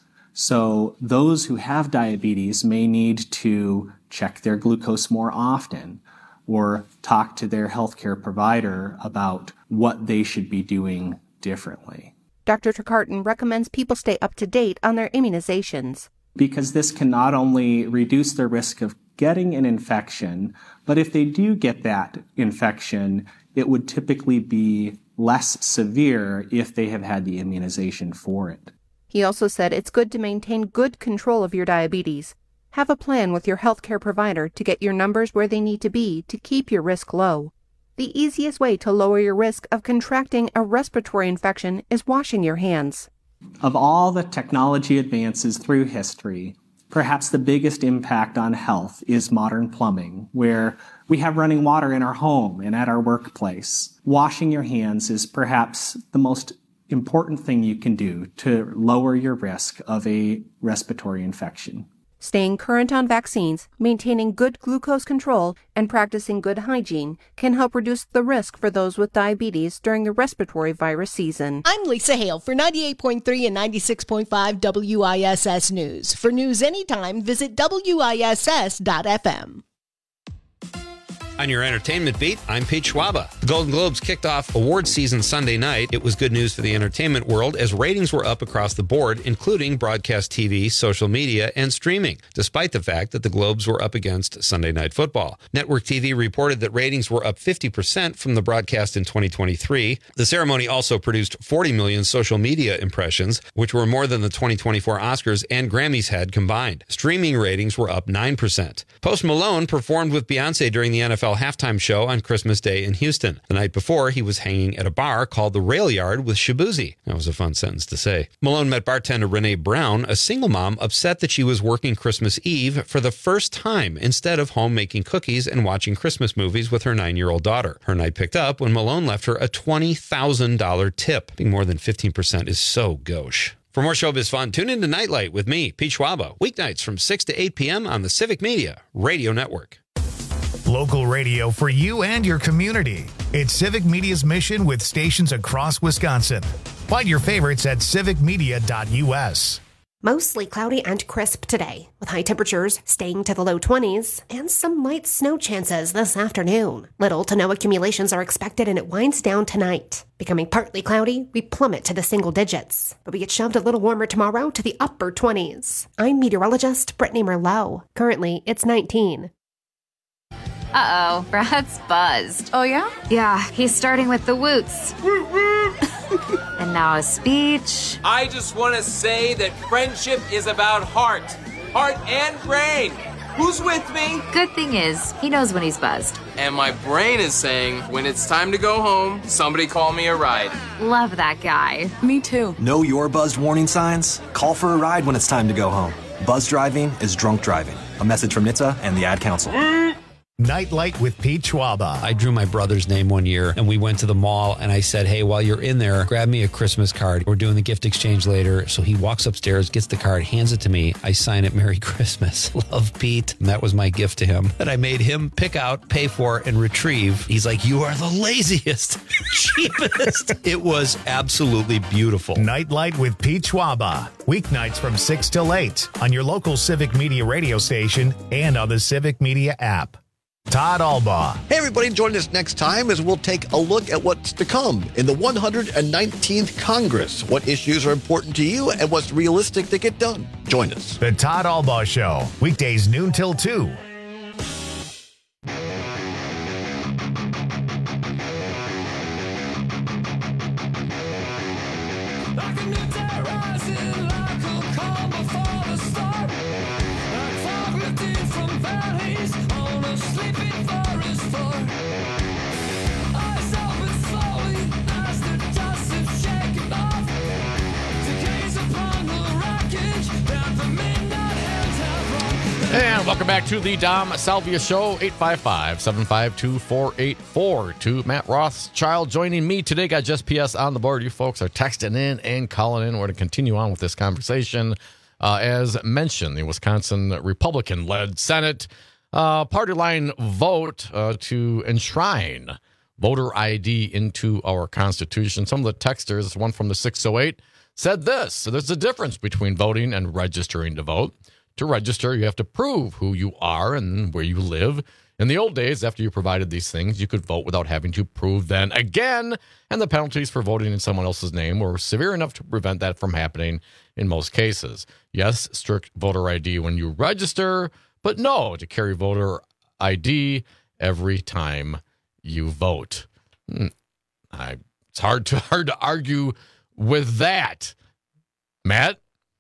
So those who have diabetes may need to check their glucose more often, or talk to their healthcare provider about what they should be doing differently. Doctor Tricarton recommends people stay up to date on their immunizations. Because this can not only reduce the risk of getting an infection, but if they do get that infection, it would typically be less severe if they have had the immunization for it. He also said it's good to maintain good control of your diabetes. Have a plan with your healthcare provider to get your numbers where they need to be to keep your risk low. The easiest way to lower your risk of contracting a respiratory infection is washing your hands. Of all the technology advances through history, perhaps the biggest impact on health is modern plumbing, where we have running water in our home and at our workplace. Washing your hands is perhaps the most important thing you can do to lower your risk of a respiratory infection. Staying current on vaccines, maintaining good glucose control, and practicing good hygiene can help reduce the risk for those with diabetes during the respiratory virus season. I'm Lisa Hale for ninety-eight point three and ninety-six point five W I S S News. For news anytime, visit W I S S dot F M. On your entertainment beat, I'm Pete Schwaba. The Golden Globes kicked off award season Sunday night. It was good news for the entertainment world as ratings were up across the board, including broadcast T V, social media, and streaming, despite the fact that the Globes were up against Sunday Night Football. Network T V reported that ratings were up fifty percent from the broadcast in twenty twenty-three. The ceremony also produced forty million social media impressions, which were more than the twenty twenty-four Oscars and Grammys had combined. Streaming ratings were up nine percent. Post Malone performed with Beyonce during the N F L halftime show on Christmas Day in Houston. The night before, he was hanging at a bar called the Rail Yard with Shabuzi. That was a fun sentence to say. Malone met bartender Renee Brown, a single mom upset that she was working Christmas Eve for the first time instead of home making cookies and watching Christmas movies with her nine-year-old daughter. Her night picked up when Malone left her a twenty thousand dollars tip. Being more than fifteen percent is so gauche. For more showbiz fun, tune in to Nightlight with me, Pete Schwaba, weeknights from six to eight p.m. on the Civic Media Radio Network. Local radio for you and your community. It's Civic Media's mission with stations across Wisconsin. Find your favorites at civic media dot U S. Mostly cloudy and crisp today, with high temperatures staying to the low twenties and some light snow chances this afternoon. Little to no accumulations are expected and it winds down tonight. Becoming partly cloudy, we plummet to the single digits, but we get shoved a little warmer tomorrow to the upper twenties. I'm meteorologist Brittany Merlot. Currently, it's nineteen. Uh-oh, Brad's buzzed. Oh, yeah? Yeah, he's starting with the woots. And now a speech. I just want to say that friendship is about heart. Heart and brain. Who's with me? Good thing is, he knows when he's buzzed. And my brain is saying, when it's time to go home, somebody call me a ride. Love that guy. Me too. Know your buzzed warning signs? Call for a ride when it's time to go home. Buzz driving is drunk driving. A message from N H T S A and the Ad Council. Nightlight with Pete Schwaba. I drew my brother's name one year and we went to the mall and I said, hey, while you're in there, grab me a Christmas card. We're doing the gift exchange later. So he walks upstairs, gets the card, hands it to me. I sign it, Merry Christmas. Love, Pete. And that was my gift to him that I made him pick out, pay for, and retrieve. He's like, you are the laziest, cheapest. It was absolutely beautiful. Nightlight with Pete Schwaba. Weeknights from six till eight on your local Civic Media radio station and on the Civic Media app. Todd Albaugh. Hey, everybody, join us next time as we'll take a look at what's to come in the one hundred nineteenth Congress. What issues are important to you and what's realistic to get done. Join us. The Todd Albaugh Show, weekdays noon till two. And welcome back to the Dom Salvia Show, eight five five, seven five two, four eight four two. Matt Rothschild joining me today. Got Just P S on the board. You folks are texting in and calling in. We're going to continue on with this conversation. Uh, as mentioned, the Wisconsin Republican-led Senate uh, party line vote uh, to enshrine voter I D into our Constitution. Some of the texters, one from the six oh eight, said this. So there's a difference between voting and registering to vote. To register, you have to prove who you are and where you live. In the old days, after you provided these things, you could vote without having to prove them again, and the penalties for voting in someone else's name were severe enough to prevent that from happening in most cases. Yes, strict voter I D when you register, but no to carry voter I D every time you vote. I, it's hard to hard to argue with that. Matt?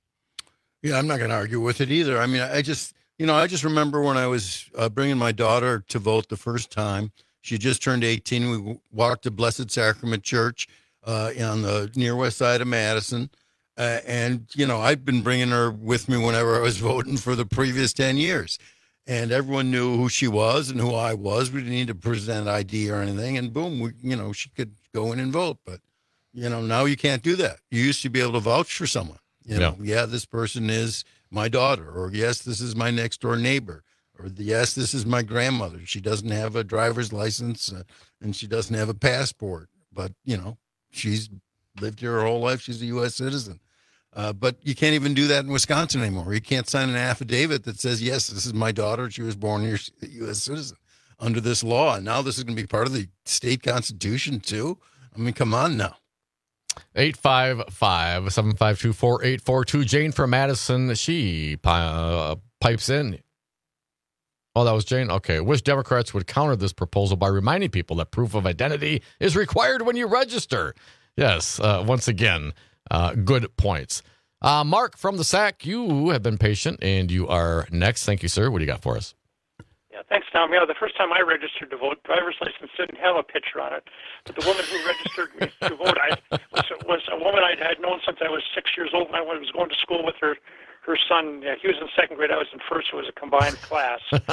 Yeah, I'm not going to argue with it either. I mean, I just, you know, I just remember when I was uh, bringing my daughter to vote the first time. She just turned eighteen. We walked to Blessed Sacrament Church uh, on the near west side of Madison. Uh, and, you know, I've been bringing her with me whenever I was voting for the previous ten years. And everyone knew who she was and who I was. We didn't need to present I D or anything. And boom, we, you know, she could go in and vote. But, you know, now you can't do that. You used to be able to vouch for someone. You know, yeah. yeah, this person is my daughter, or yes, this is my next door neighbor, or yes, this is my grandmother. She doesn't have a driver's license uh, and she doesn't have a passport, but, you know, she's lived here her whole life. She's a U S citizen. Uh, but you can't even do that in Wisconsin anymore. You can't sign an affidavit that says, yes, this is my daughter. She was born here, a U S citizen under this law. And now this is going to be part of the state constitution too. I mean, come on now. eight five five, seven five two, four eight four two. Jane from Madison, she uh, pipes in. Oh, that was Jane? Okay. Wish Democrats would counter this proposal by reminding people that proof of identity is required when you register. Yes, uh, once again, uh, good points. Uh, Mark from the S A C, you have been patient, and you are next. Thank you, sir. What do you got for us? Yeah, thanks, Tom. Yeah, the first time I registered to vote, driver's license didn't have a picture on it. But the woman who registered me to vote I, was, was a woman I had known since I was six years old. And I was going to school with her her son. Yeah, he was in second grade. I was in first. It was a combined class. and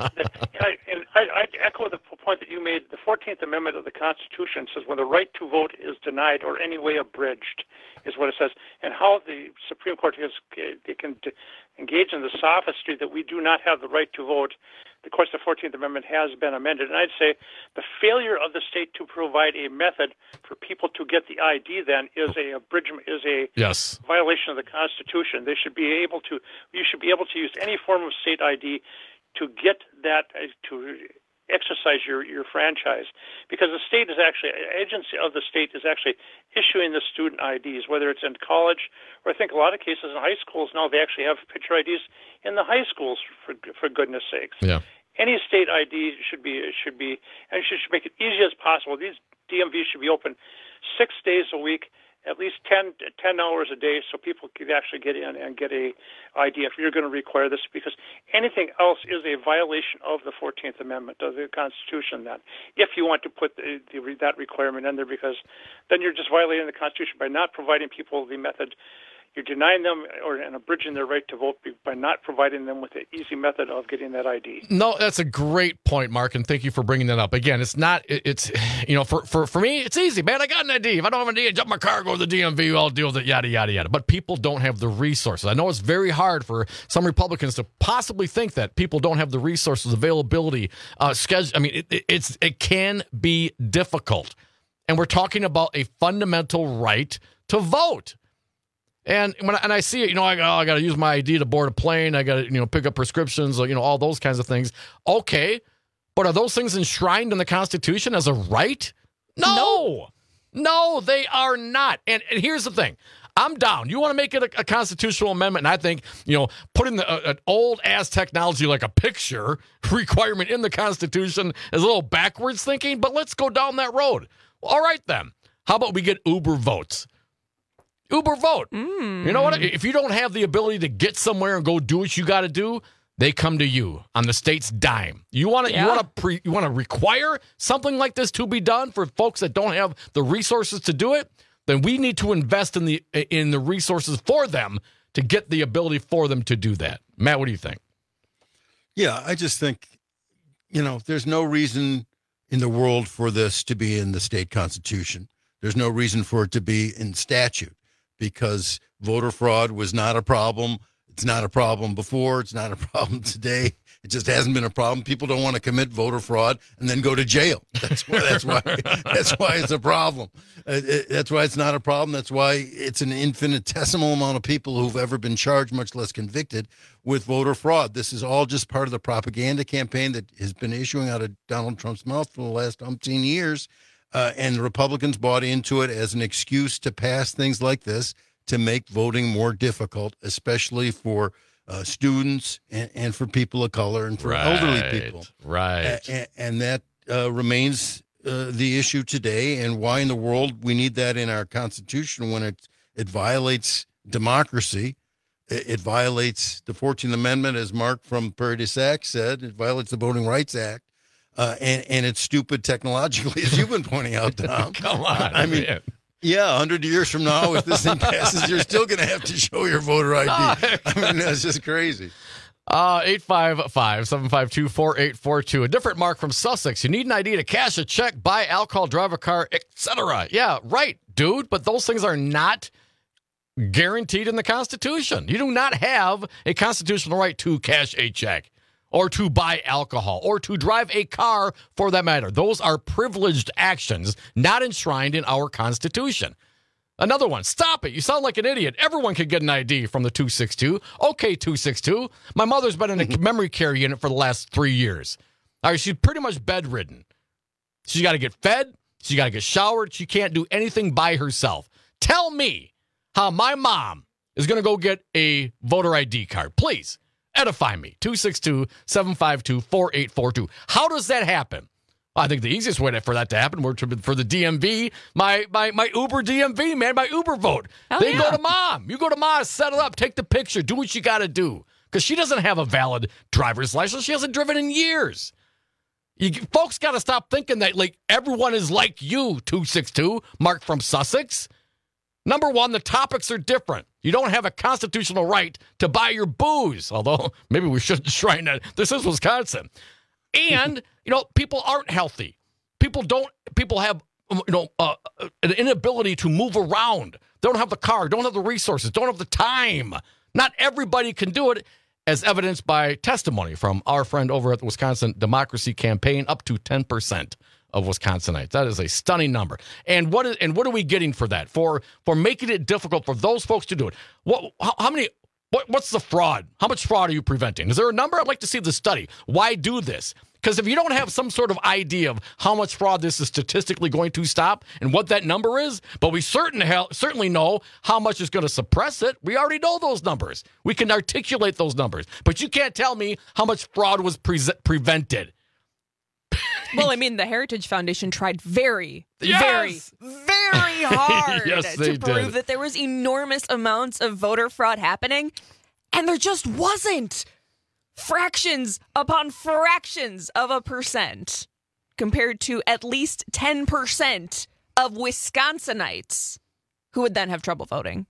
I, and I, I echo the point that you made. The fourteenth Amendment of the Constitution says when the right to vote is denied or any way abridged is what it says. And how the Supreme Court has, they can engage in the sophistry that we do not have the right to vote. Of course, the fourteenth Amendment has been amended. And I'd say the failure of the state to provide a method for people to get the I D then is a abridgment, is a yes. violation of the Constitution. They should be able to, you should be able to use any form of state I D to get that, uh, to exercise your, your franchise. Because the state is actually, an agency of the state is actually issuing the student I Ds, whether it's in college, or I think a lot of cases in high schools now, they actually have picture I Ds in the high schools, for for goodness sakes. Yeah. Any state I D should be, should be, and should, should make it easy as possible. These D M Vs should be open six days a week, at least ten, ten hours a day, so people can actually get in and get a I D if you're going to require this, because anything else is a violation of the fourteenth Amendment of the Constitution then, if you want to put the, the, that requirement in there, because then you're just violating the Constitution by not providing people the method. You're denying them or and abridging their right to vote by not providing them with an easy method of getting that I D. No, that's a great point, Mark, and thank you for bringing that up. Again, it's not, it's, you know, for, for, for me, it's easy, man. I got an I D. If I don't have an I D, I jump my car, go to the D M V, I'll deal with it, yada, yada, yada. But people don't have the resources. I know it's very hard for some Republicans to possibly think that people don't have the resources, availability, uh, schedule. I mean, it, it, it's it can be difficult. And we're talking about a fundamental right to vote. And when I, and I see it, you know, I, oh, I got to use my I D to board a plane. I got to, you know, pick up prescriptions, you know, all those kinds of things. Okay, but are those things enshrined in the Constitution as a right? No, no, no they are not. And, and here's the thing. I'm down. You want to make it a, a constitutional amendment, and I think, you know, putting the, uh, an old-ass technology like a picture requirement in the Constitution is a little backwards thinking, but let's go down that road. All right, then. How about we get Uber votes? Uber vote. Mm. You know what? If you don't have the ability to get somewhere and go do what you got to do, they come to you on the state's dime. You want to yeah. you want to pre, you want to require something like this to be done for folks that don't have the resources to do it? Then we need to invest in the in the resources for them to get the ability for them to do that. Matt, what do you think? Yeah, I just think, you know, there's no reason in the world for this to be in the state constitution. There's no reason for it to be in statute because voter fraud was not a problem. It's not a problem before. It's not a problem today. It just hasn't been a problem. People don't want to commit voter fraud and then go to jail. That's why. That's why. That's why it's a problem. Uh, it, that's why it's not a problem. That's why it's an infinitesimal amount of people who've ever been charged, much less convicted, with voter fraud. This is all just part of the propaganda campaign that has been issuing out of Donald Trump's mouth for the last umpteen years, uh, and the Republicans bought into it as an excuse to pass things like this to make voting more difficult, especially for Uh, students and, and for people of color and for right, elderly people. Right. And, and that uh, remains uh, the issue today. And why in the world we need that in our Constitution when it, it violates democracy. It, it violates the fourteenth Amendment, as Mark from Prairie du Sac said. It violates the Voting Rights Act. Uh, and, and it's stupid technologically, as you've been pointing out, Tom. Come on. I mean, man. Yeah, one hundred years from now, if this thing passes, you're still going to have to show your voter I D. I mean, that's just crazy. Uh, eight five five, seven five two, four eight four two. A different Mark from Sussex. You need an I D to cash a check, buy alcohol, drive a car, et cetera. Yeah, right, dude. But those things are not guaranteed in the Constitution. You do not have a constitutional right to cash a check or to buy alcohol or to drive a car for that matter. Those are privileged actions not enshrined in our Constitution. Another one. Stop it. You sound like an idiot. Everyone can get an I D from the two sixty-two. Okay, two sixty-two. My mother's been in a memory care unit for the last three years. All right, she's pretty much bedridden. She's got to get fed. She's got to get showered. She can't do anything by herself. Tell me how my mom is going to go get a voter I D card. Please, edify me. two six two, seven five two, four eight four two. How does that happen? I think the easiest way for that to happen were to, for the D M V, my my my Uber D M V, man, my Uber vote. Hell they yeah. go to mom. You go to mom, set it up, take the picture, do what you got to do. Because she doesn't have a valid driver's license. She hasn't driven in years. You, folks got to stop thinking that like everyone is like you, two six two, Mark from Sussex. Number one, the topics are different. You don't have a constitutional right to buy your booze, although maybe we should enshrine that. This is Wisconsin. And, you know, people aren't healthy. People don't, people have, you know, uh, an inability to move around. They don't have the car, don't have the resources, don't have the time. Not everybody can do it, as evidenced by testimony from our friend over at the Wisconsin Democracy Campaign, up to ten percent of Wisconsinites. That is a stunning number. And what is, and what are we getting for that? For for making it difficult for those folks to do it. What how, how many what what's the fraud? How much fraud are you preventing? Is there a number? I'd like to see the study. Why do this? Because if you don't have some sort of idea of how much fraud this is statistically going to stop and what that number is, but we certain hell, certainly know how much is going to suppress it. We already know those numbers. We can articulate those numbers. But you can't tell me how much fraud was pre- prevented. Well, I mean, the Heritage Foundation tried very, Yes! very, very hard Yes, they to prove did. that there was enormous amounts of voter fraud happening, and there just wasn't. Fractions upon fractions of a percent compared to at least ten percent of Wisconsinites who would then have trouble voting.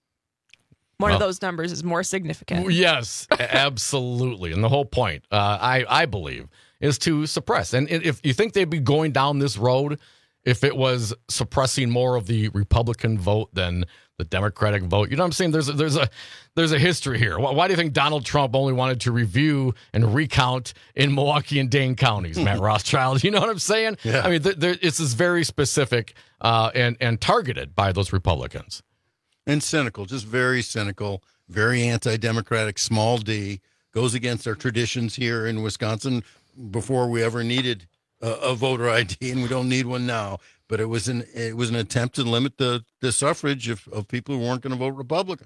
One Well, of those numbers is more significant. Yes, absolutely. And the whole point, uh, I, I believe, is to suppress. And if you think they'd be going down this road if it was suppressing more of the Republican vote than the Democratic vote, you know what I'm saying? There's a, there's a there's a history here. Why, why do you think Donald Trump only wanted to review and recount in Milwaukee and Dane counties, Matt Rothschild? You know what I'm saying? Yeah. I mean, th- there, it's this very specific uh, and and targeted by those Republicans. And cynical, just very cynical, very anti-democratic, small d, goes against our traditions here in Wisconsin before we ever needed a, a voter I D, and we don't need one now. But it was an it was an attempt to limit the, the suffrage of, of people who weren't going to vote Republican.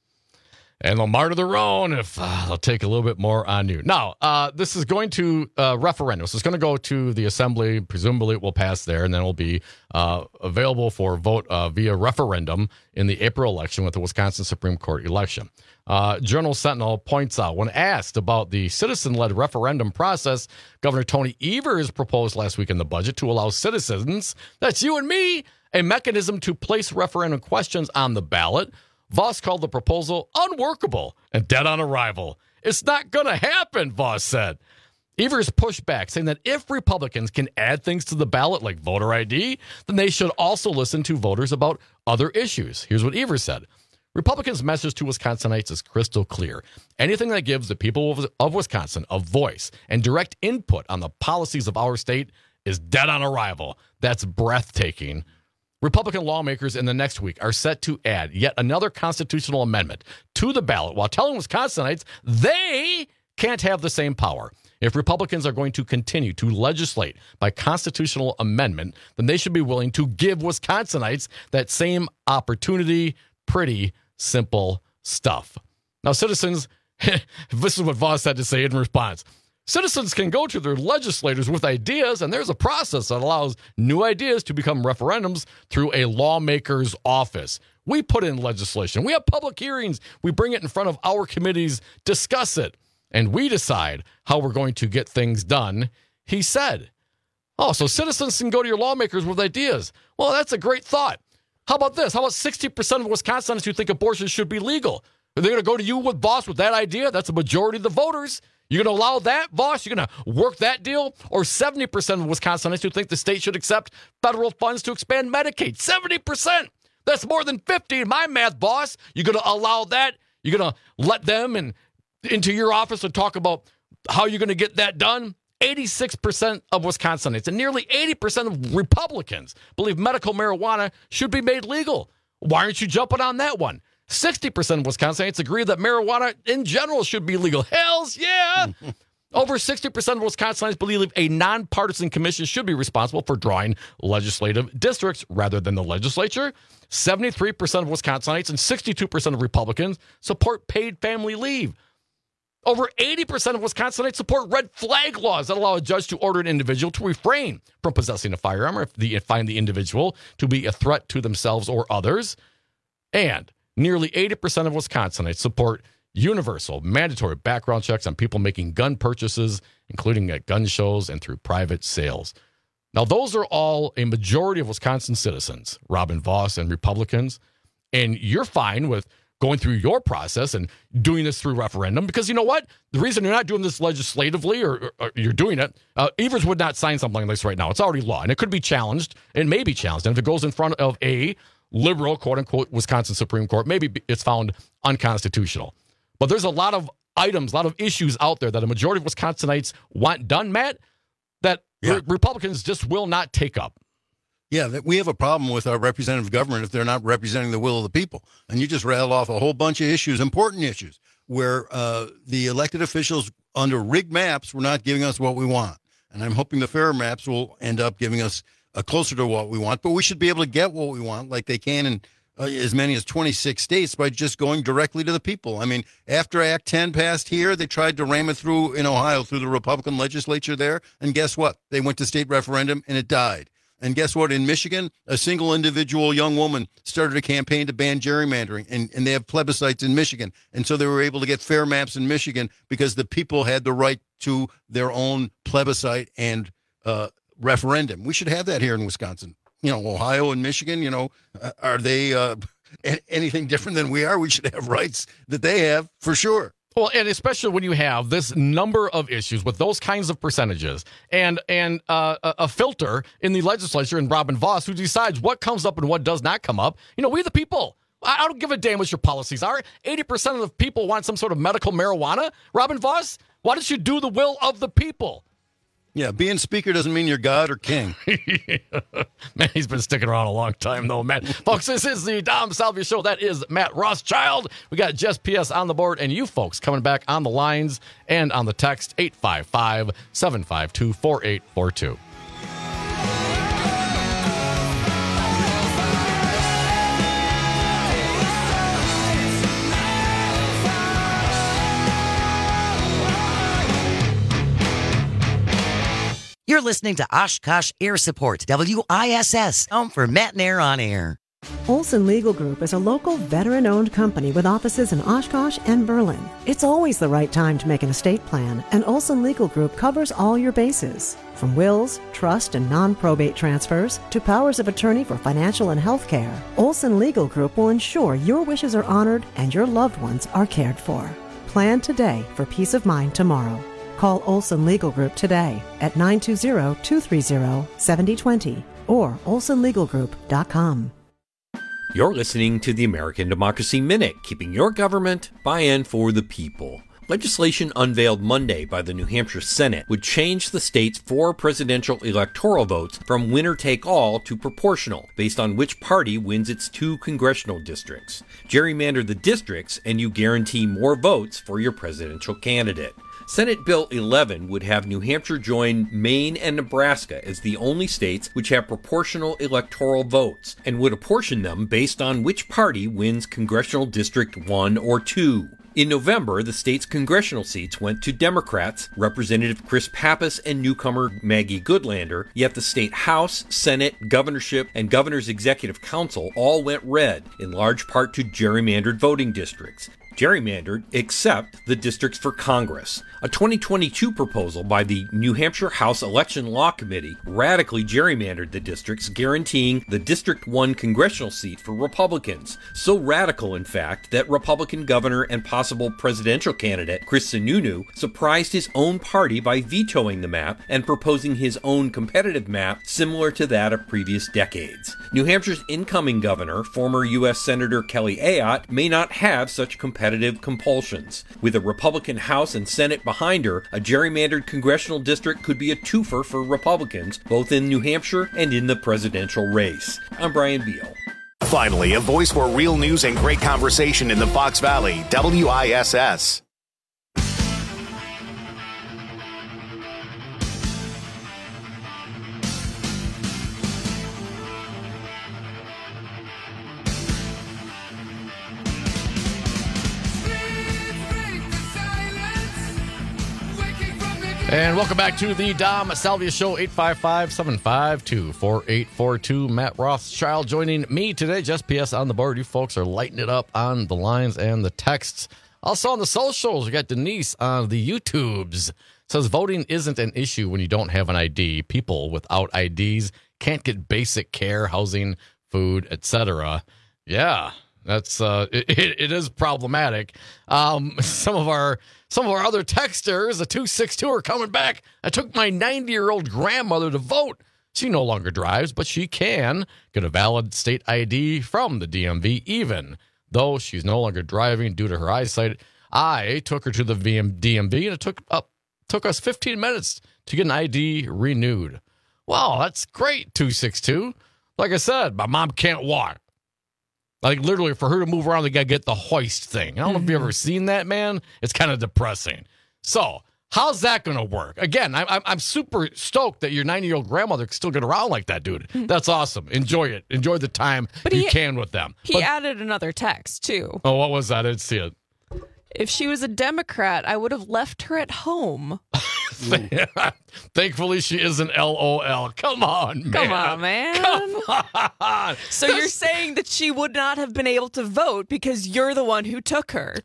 And they'll martyr their own if uh, they'll take a little bit more on you. Now, uh, this is going to uh, referendum. So it's going to go to the Assembly. Presumably it will pass there, and then it will be uh, available for vote uh, via referendum in the April election with the Wisconsin Supreme Court election. Uh, Journal Sentinel points out, when asked about the citizen-led referendum process, Governor Tony Evers proposed last week in the budget to allow citizens, that's you and me, a mechanism to place referendum questions on the ballot. Voss called the proposal unworkable and dead on arrival. It's not going to happen, Voss said. Evers pushed back, saying that if Republicans can add things to the ballot like voter I D, then they should also listen to voters about other issues. Here's what Evers said. Republicans' message to Wisconsinites is crystal clear. Anything that gives the people of, of Wisconsin a voice and direct input on the policies of our state is dead on arrival. That's breathtaking. Republican lawmakers in the next week are set to add yet another constitutional amendment to the ballot while telling Wisconsinites they can't have the same power. If Republicans are going to continue to legislate by constitutional amendment, then they should be willing to give Wisconsinites that same opportunity. Pretty simple stuff. Now, citizens, this is what Voss had to say in response. Citizens can go to their legislators with ideas, and there's a process that allows new ideas to become referendums through a lawmaker's office. We put in legislation. We have public hearings. We bring it in front of our committees, discuss it, and we decide how we're going to get things done, he said. Oh, so citizens can go to your lawmakers with ideas. Well, that's a great thought. How about this? How about sixty percent of Wisconsinites who think abortion should be legal? Are they going to go to you with Voss with that idea? That's a majority of the voters. You're going to allow that, Voss? You're going to work that deal? Or seventy percent of Wisconsinites who think the state should accept federal funds to expand Medicaid? seventy percent! That's more than fifty in my math, boss. You're going to allow that? You're going to let them and into your office and talk about how you're going to get that done? eighty-six percent of Wisconsinites and nearly eighty percent of Republicans believe medical marijuana should be made legal. Why aren't you jumping on that one? sixty percent of Wisconsinites agree that marijuana in general should be legal. Hells yeah! Over sixty percent of Wisconsinites believe a nonpartisan commission should be responsible for drawing legislative districts rather than the legislature. seventy-three percent of Wisconsinites and sixty-two percent of Republicans support paid family leave. Over eighty percent of Wisconsinites support red flag laws that allow a judge to order an individual to refrain from possessing a firearm or if the, find the individual to be a threat to themselves or others. And nearly eighty percent of Wisconsinites support universal, mandatory background checks on people making gun purchases, including at gun shows and through private sales. Now, those are all a majority of Wisconsin citizens, Robin Voss and Republicans, and you're fine with going through your process and doing this through referendum, because you know what? The reason you're not doing this legislatively or, or, or you're doing it, uh, Evers would not sign something like this right now. It's already law, and it could be challenged. It may be challenged. And if it goes in front of a liberal, quote-unquote, Wisconsin Supreme Court, maybe it's found unconstitutional. But there's a lot of items, a lot of issues out there that a majority of Wisconsinites want done, Matt, that yeah. re- Republicans just will not take up. Yeah, that we have a problem with our representative government if they're not representing the will of the people. And you just rattled off a whole bunch of issues, important issues, where uh, the elected officials under rigged maps were not giving us what we want. And I'm hoping the fair maps will end up giving us uh, closer to what we want. But we should be able to get what we want like they can in uh, as many as twenty-six states by just going directly to the people. I mean, after Act ten passed here, they tried to ram it through in Ohio through the Republican legislature there. And guess what? They went to state referendum and it died. And guess what? In Michigan, a single individual young woman started a campaign to ban gerrymandering, and, and they have plebiscites in Michigan. And so they were able to get fair maps in Michigan because the people had the right to their own plebiscite and uh, referendum. We should have that here in Wisconsin. You know, Ohio and Michigan, you know, are they uh, anything different than we are? We should have rights that they have for sure. Well, and especially when you have this number of issues with those kinds of percentages and and uh, a filter in the legislature and Robin Voss who decides what comes up and what does not come up. You know, we the people. I don't give a damn what your policies are. eighty percent of the people want some sort of medical marijuana. Robin Voss, why don't you do the will of the people? Yeah, being speaker doesn't mean you're God or king. Man, he's been sticking around a long time, though, Matt. Folks, this is the Dom Salvia Show. That is Matt Rothschild. We got Jess P S on the board, and you folks coming back on the lines and on the text, eight five five, seven five two, four eight four two. You're listening to Oshkosh Air Support, W I S S, home for Matt and Air on Air. Olson Legal Group is a local veteran-owned company with offices in Oshkosh and Berlin. It's always the right time to make an estate plan, and Olson Legal Group covers all your bases. From wills, trust, and non-probate transfers to powers of attorney for financial and health care, Olson Legal Group will ensure your wishes are honored and your loved ones are cared for. Plan today for peace of mind tomorrow. Call Olson Legal Group today at nine two zero, two three zero, seven zero two zero or olson legal group dot com. You're listening to the American Democracy Minute, keeping your government by and for the people. Legislation unveiled Monday by the New Hampshire Senate would change the state's four presidential electoral votes from winner-take-all to proportional, based on which party wins its two congressional districts. Gerrymander the districts, and you guarantee more votes for your presidential candidate. Senate Bill eleven would have New Hampshire join Maine and Nebraska as the only states which have proportional electoral votes, and would apportion them based on which party wins Congressional District one or two. In November, the state's congressional seats went to Democrats, Representative Chris Pappas and newcomer Maggie Goodlander, yet the state House, Senate, governorship, and governor's executive council all went red, in large part to gerrymandered voting districts. Gerrymandered, except the districts for Congress. A twenty twenty-two proposal by the New Hampshire House Election Law Committee radically gerrymandered the districts, guaranteeing the District one congressional seat for Republicans. So radical, in fact, that Republican governor and possible presidential candidate Chris Sununu surprised his own party by vetoing the map and proposing his own competitive map similar to that of previous decades. New Hampshire's incoming governor, former U S Senator Kelly Ayotte, may not have such competitive compulsions. With a Republican House and Senate behind her, a gerrymandered congressional district could be a twofer for Republicans, both in New Hampshire and in the presidential race. I'm Brian Beal. Finally, a voice for real news and great conversation in the Fox Valley, W I S S. And welcome back to the Dom Salvia Show, eight five five, seven five two, four eight four two. Matt Rothschild joining me today. Just P S on the board. You folks are lighting it up on the lines and the texts. Also on the socials, we got Denise on the YouTubes. Says voting isn't an issue when you don't have an I D. People without I Ds can't get basic care, housing, food, et cetera. Yeah, that's uh, it, it is problematic. Um, some of our some of our other texters, the two six two, are coming back. I took my ninety-year-old grandmother to vote. She no longer drives, but she can get a valid state I D from the D M V, even though she's no longer driving due to her eyesight. I took her to the D M V, and it took up took us fifteen minutes to get an I D renewed. Wow, that's great, two six two. Like I said, my mom can't walk. Like, literally, for her to move around, they got to get the hoist thing. I don't know if you've ever seen that, man. It's kind of depressing. So, how's that going to work? Again, I'm, I'm super stoked that your ninety-year-old grandmother can still get around like that, dude. That's awesome. Enjoy it. Enjoy the time But you he- can with them. He But- added another text, too. oh, what was that? I didn't see it. If she was a Democrat, I would have left her at home. Thankfully, she isn't L O L. Come on, man. Come on, man. Come on. So you're saying that she would not have been able to vote because you're the one who took her.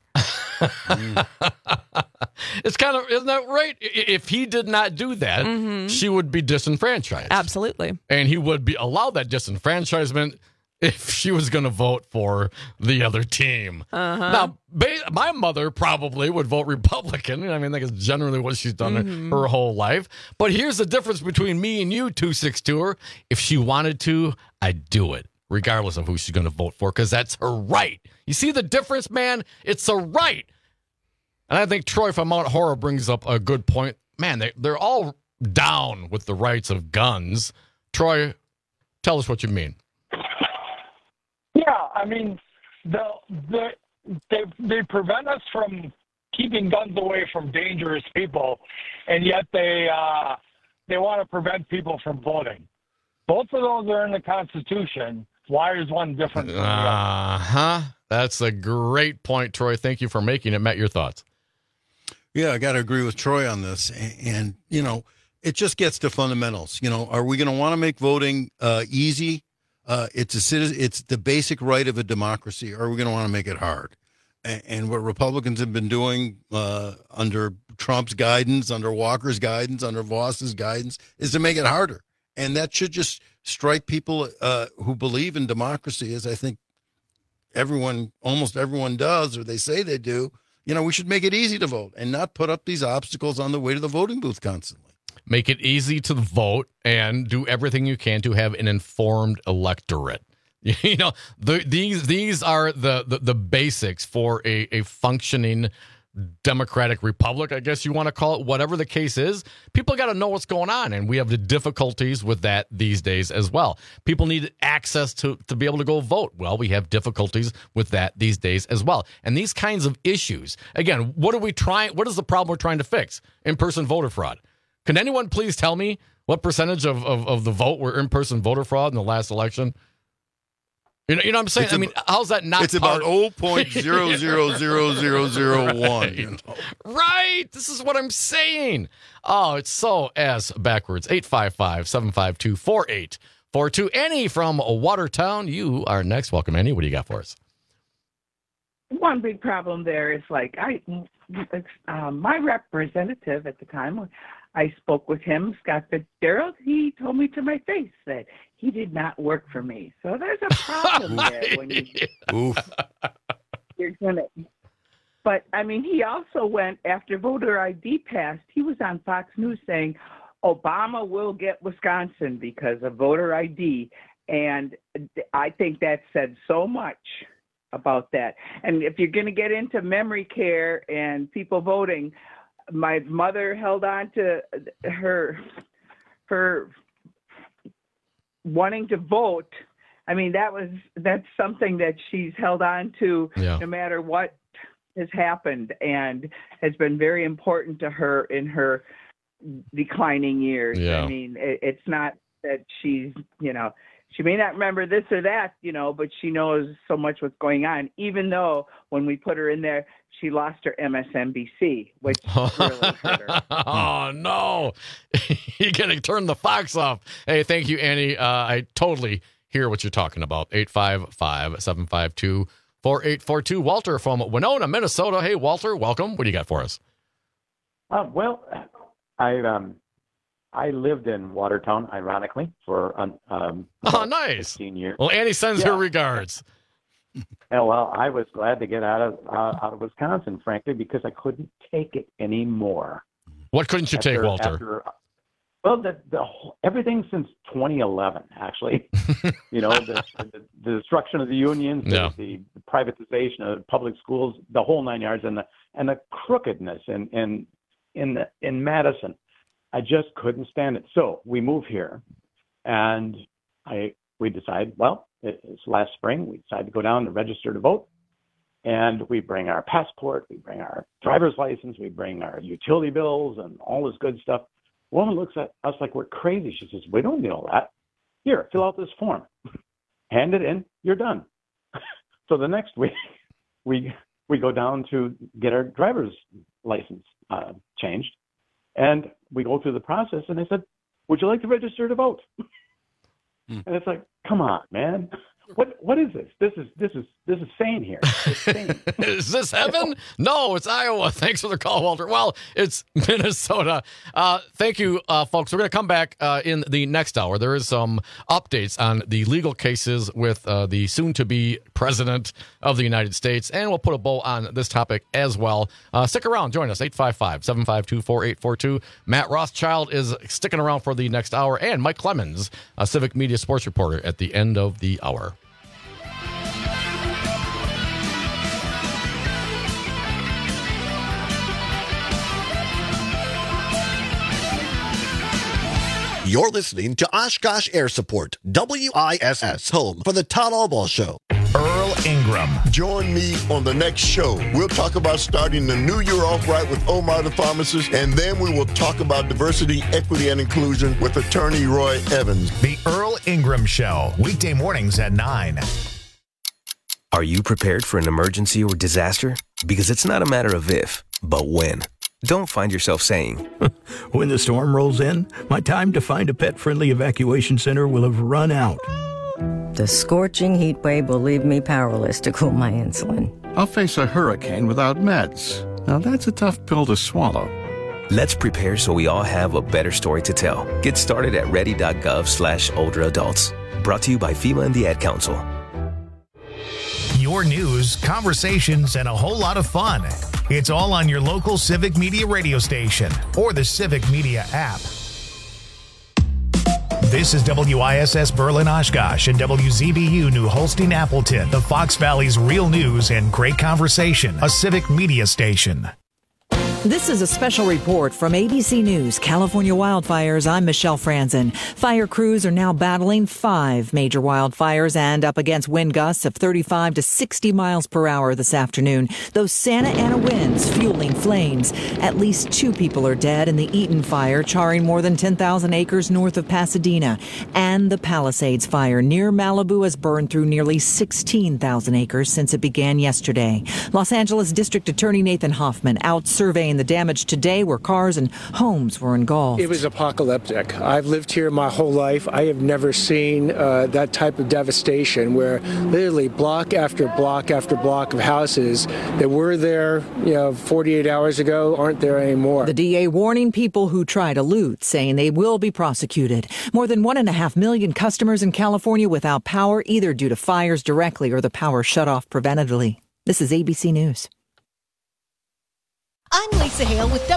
It's kind of, isn't that right? I- If he did not do that, Mhm. she would be disenfranchised. Absolutely. And he would be allowed that disenfranchisement if she was going to vote for the other team. Uh-huh. Now, ba- my mother probably would vote Republican. I mean, that's generally what she's done Mhm. her whole life. But here's the difference between me and you, two six two. If she wanted to, I'd do it, regardless of who she's going to vote for, because that's her right. You see the difference, man? It's a right. And I think Troy from Mount Horror brings up a good point. Man, they, they're all down with the rights of guns. Troy, tell us what you mean. Yeah, I mean, the the they they prevent us from keeping guns away from dangerous people, and yet they uh, they want to prevent people from voting. Both of those are in the Constitution. Why is one different from the other? Uh-huh. That's a great point, Troy. Thank you for making it. Matt, your thoughts? Yeah, I got to agree with Troy on this. And, and, you know, it just gets to fundamentals. You know, are we going to want to make voting uh, easy? Uh, it's a citizen, it's the basic right of a democracy. Or are we going to want to make it hard? And, and what Republicans have been doing uh, under Trump's guidance, under Walker's guidance, under Voss's guidance, is to make it harder. And that should just strike people uh, who believe in democracy, as I think everyone, almost everyone does, or they say they do. You know, we should make it easy to vote and not put up these obstacles on the way to the voting booth constantly. Make it easy to vote and do everything you can to have an informed electorate. You know, the, these these are the, the, the basics for a, a functioning democratic republic, I guess you want to call it, whatever the case is. People got to know what's going on, and we have the difficulties with that these days as well. People need access to, to be able to go vote. Well, we have difficulties with that these days as well. And these kinds of issues, again, what are we trying, what is the problem we're trying to fix? In-person voter fraud. Can anyone please tell me what percentage of, of, of the vote were in-person voter fraud in the last election? You know, you know what I'm saying? It's I mean, how's that not It's part- about zero point zero zero zero zero zero one. You know? Right. This is what I'm saying. Oh, it's so ass backwards. eight five five, seven five two, four eight four two. Annie from Watertown, you are next. Welcome, Annie. What do you got for us? One big problem there is like I, um, my representative at the time, I spoke with him, Scott Fitzgerald. He told me to my face that he did not work for me. So there's a problem there when you, Oof. you're gonna. But I mean, he also went after voter I D passed. He was on Fox News saying Obama will get Wisconsin because of voter I D, and I think that said so much about that. And if you're going to get into memory care and people voting, my mother held on to her her wanting to vote. I mean, that was that's something that she's held on to Yeah. no matter what has happened, and has been very important to her in her declining years. Yeah. I mean, it, it's not that she's, you know, she may not remember this or that, you know, but she knows so much what's going on, even though when we put her in there, she lost her M S N B C, which really hurt her. Oh, no. You're going to turn the Fox off. Hey, thank you, Annie. Uh, I totally hear what you're talking about. eight five five, seven five two, four eight four two. Walter from Winona, Minnesota. Hey, Walter, welcome. What do you got for us? Uh, well, I um, I lived in Watertown, ironically, for um, um, Oh, nice. fifteen years. Well, Annie sends Yeah. her regards. And, well, I was glad to get out of uh, out of Wisconsin, frankly, because I couldn't take it anymore. What couldn't you take, After- Walter? after- well, the, the whole, everything since twenty eleven, actually. you know, the, the, the destruction of the unions, the, Yeah. the, the privatization of public schools, the whole nine yards, and the and the crookedness in in in the, in Madison. I just couldn't stand it. So we move here, and I we decide, well, it's last spring. We decided to go down to register to vote, and we bring our passport, we bring our driver's license, we bring our utility bills, and all this good stuff. Woman looks at us like we're crazy. She says, "We don't need all that. Here, fill out this form, hand it in. You're done." So the next week, we we go down to get our driver's license uh, changed. And we go through the process, and they said, "Would you like to register to vote?" And it's like, come on, man. What what is this? This is this is this is sane here. It's sane. Is this heaven? No, it's Iowa. Thanks for the call, Walter. Well, it's Minnesota. Uh, thank you, uh, folks. We're going to come back uh, in the next hour. There is some updates on the legal cases with uh, the soon-to-be president of the United States, and we'll put a bow on this topic as well. Uh, stick around. Join us, eight five five, seven five two, four eight four two. Matt Rothschild is sticking around for the next hour, and Mike Clemens, a Civic Media sports reporter, at the end of the hour. You're listening to Oshkosh Air Support, W I S S, home for the Todd Albaugh Show. Earl Ingram. Join me on the next show. We'll talk about starting the new year off right with Omar the pharmacist, and then we will talk about diversity, equity, and inclusion with attorney Roy Evans. The Earl Ingram Show, weekday mornings at nine. Are you prepared for an emergency or disaster? Because it's not a matter of if, but when. Don't find yourself saying, when the storm rolls in, my time to find a pet-friendly evacuation center will have run out. The scorching heat wave will leave me powerless to cool my insulin. I'll face a hurricane without meds. Now that's a tough pill to swallow. Let's prepare so we all have a better story to tell. Get started at ready.gov slash older adults. Brought to you by FEMA and the Ad Council. You're your news, conversations, and a whole lot of fun. It's all on your local Civic Media radio station or the Civic Media app. This is W I S S Berlin Oshkosh and W Z B U New Holstein Appleton, the Fox Valley's real news and great conversation, a Civic Media station. This is a special report from A B C News, California wildfires. I'm Michelle Franzen. Fire crews are now battling five major wildfires and up against wind gusts of thirty-five to sixty miles per hour this afternoon. Those Santa Ana winds fueling flames. At least two people are dead in the Eaton fire, charring more than ten thousand acres north of Pasadena. And the Palisades fire near Malibu has burned through nearly sixteen thousand acres since it began yesterday. Los Angeles District Attorney Nathan Hoffman out surveying the damage today where cars and homes were engulfed. It was apocalyptic. I've lived here my whole life. I have never seen uh, that type of devastation where literally block after block after block of houses that were there, you know, forty-eight hours ago aren't there anymore. The D A warning people who try to loot, saying they will be prosecuted. More than one and a half million customers in California without power, either due to fires directly or the power shut off preventatively. This is A B C News. I'm Lisa Hale with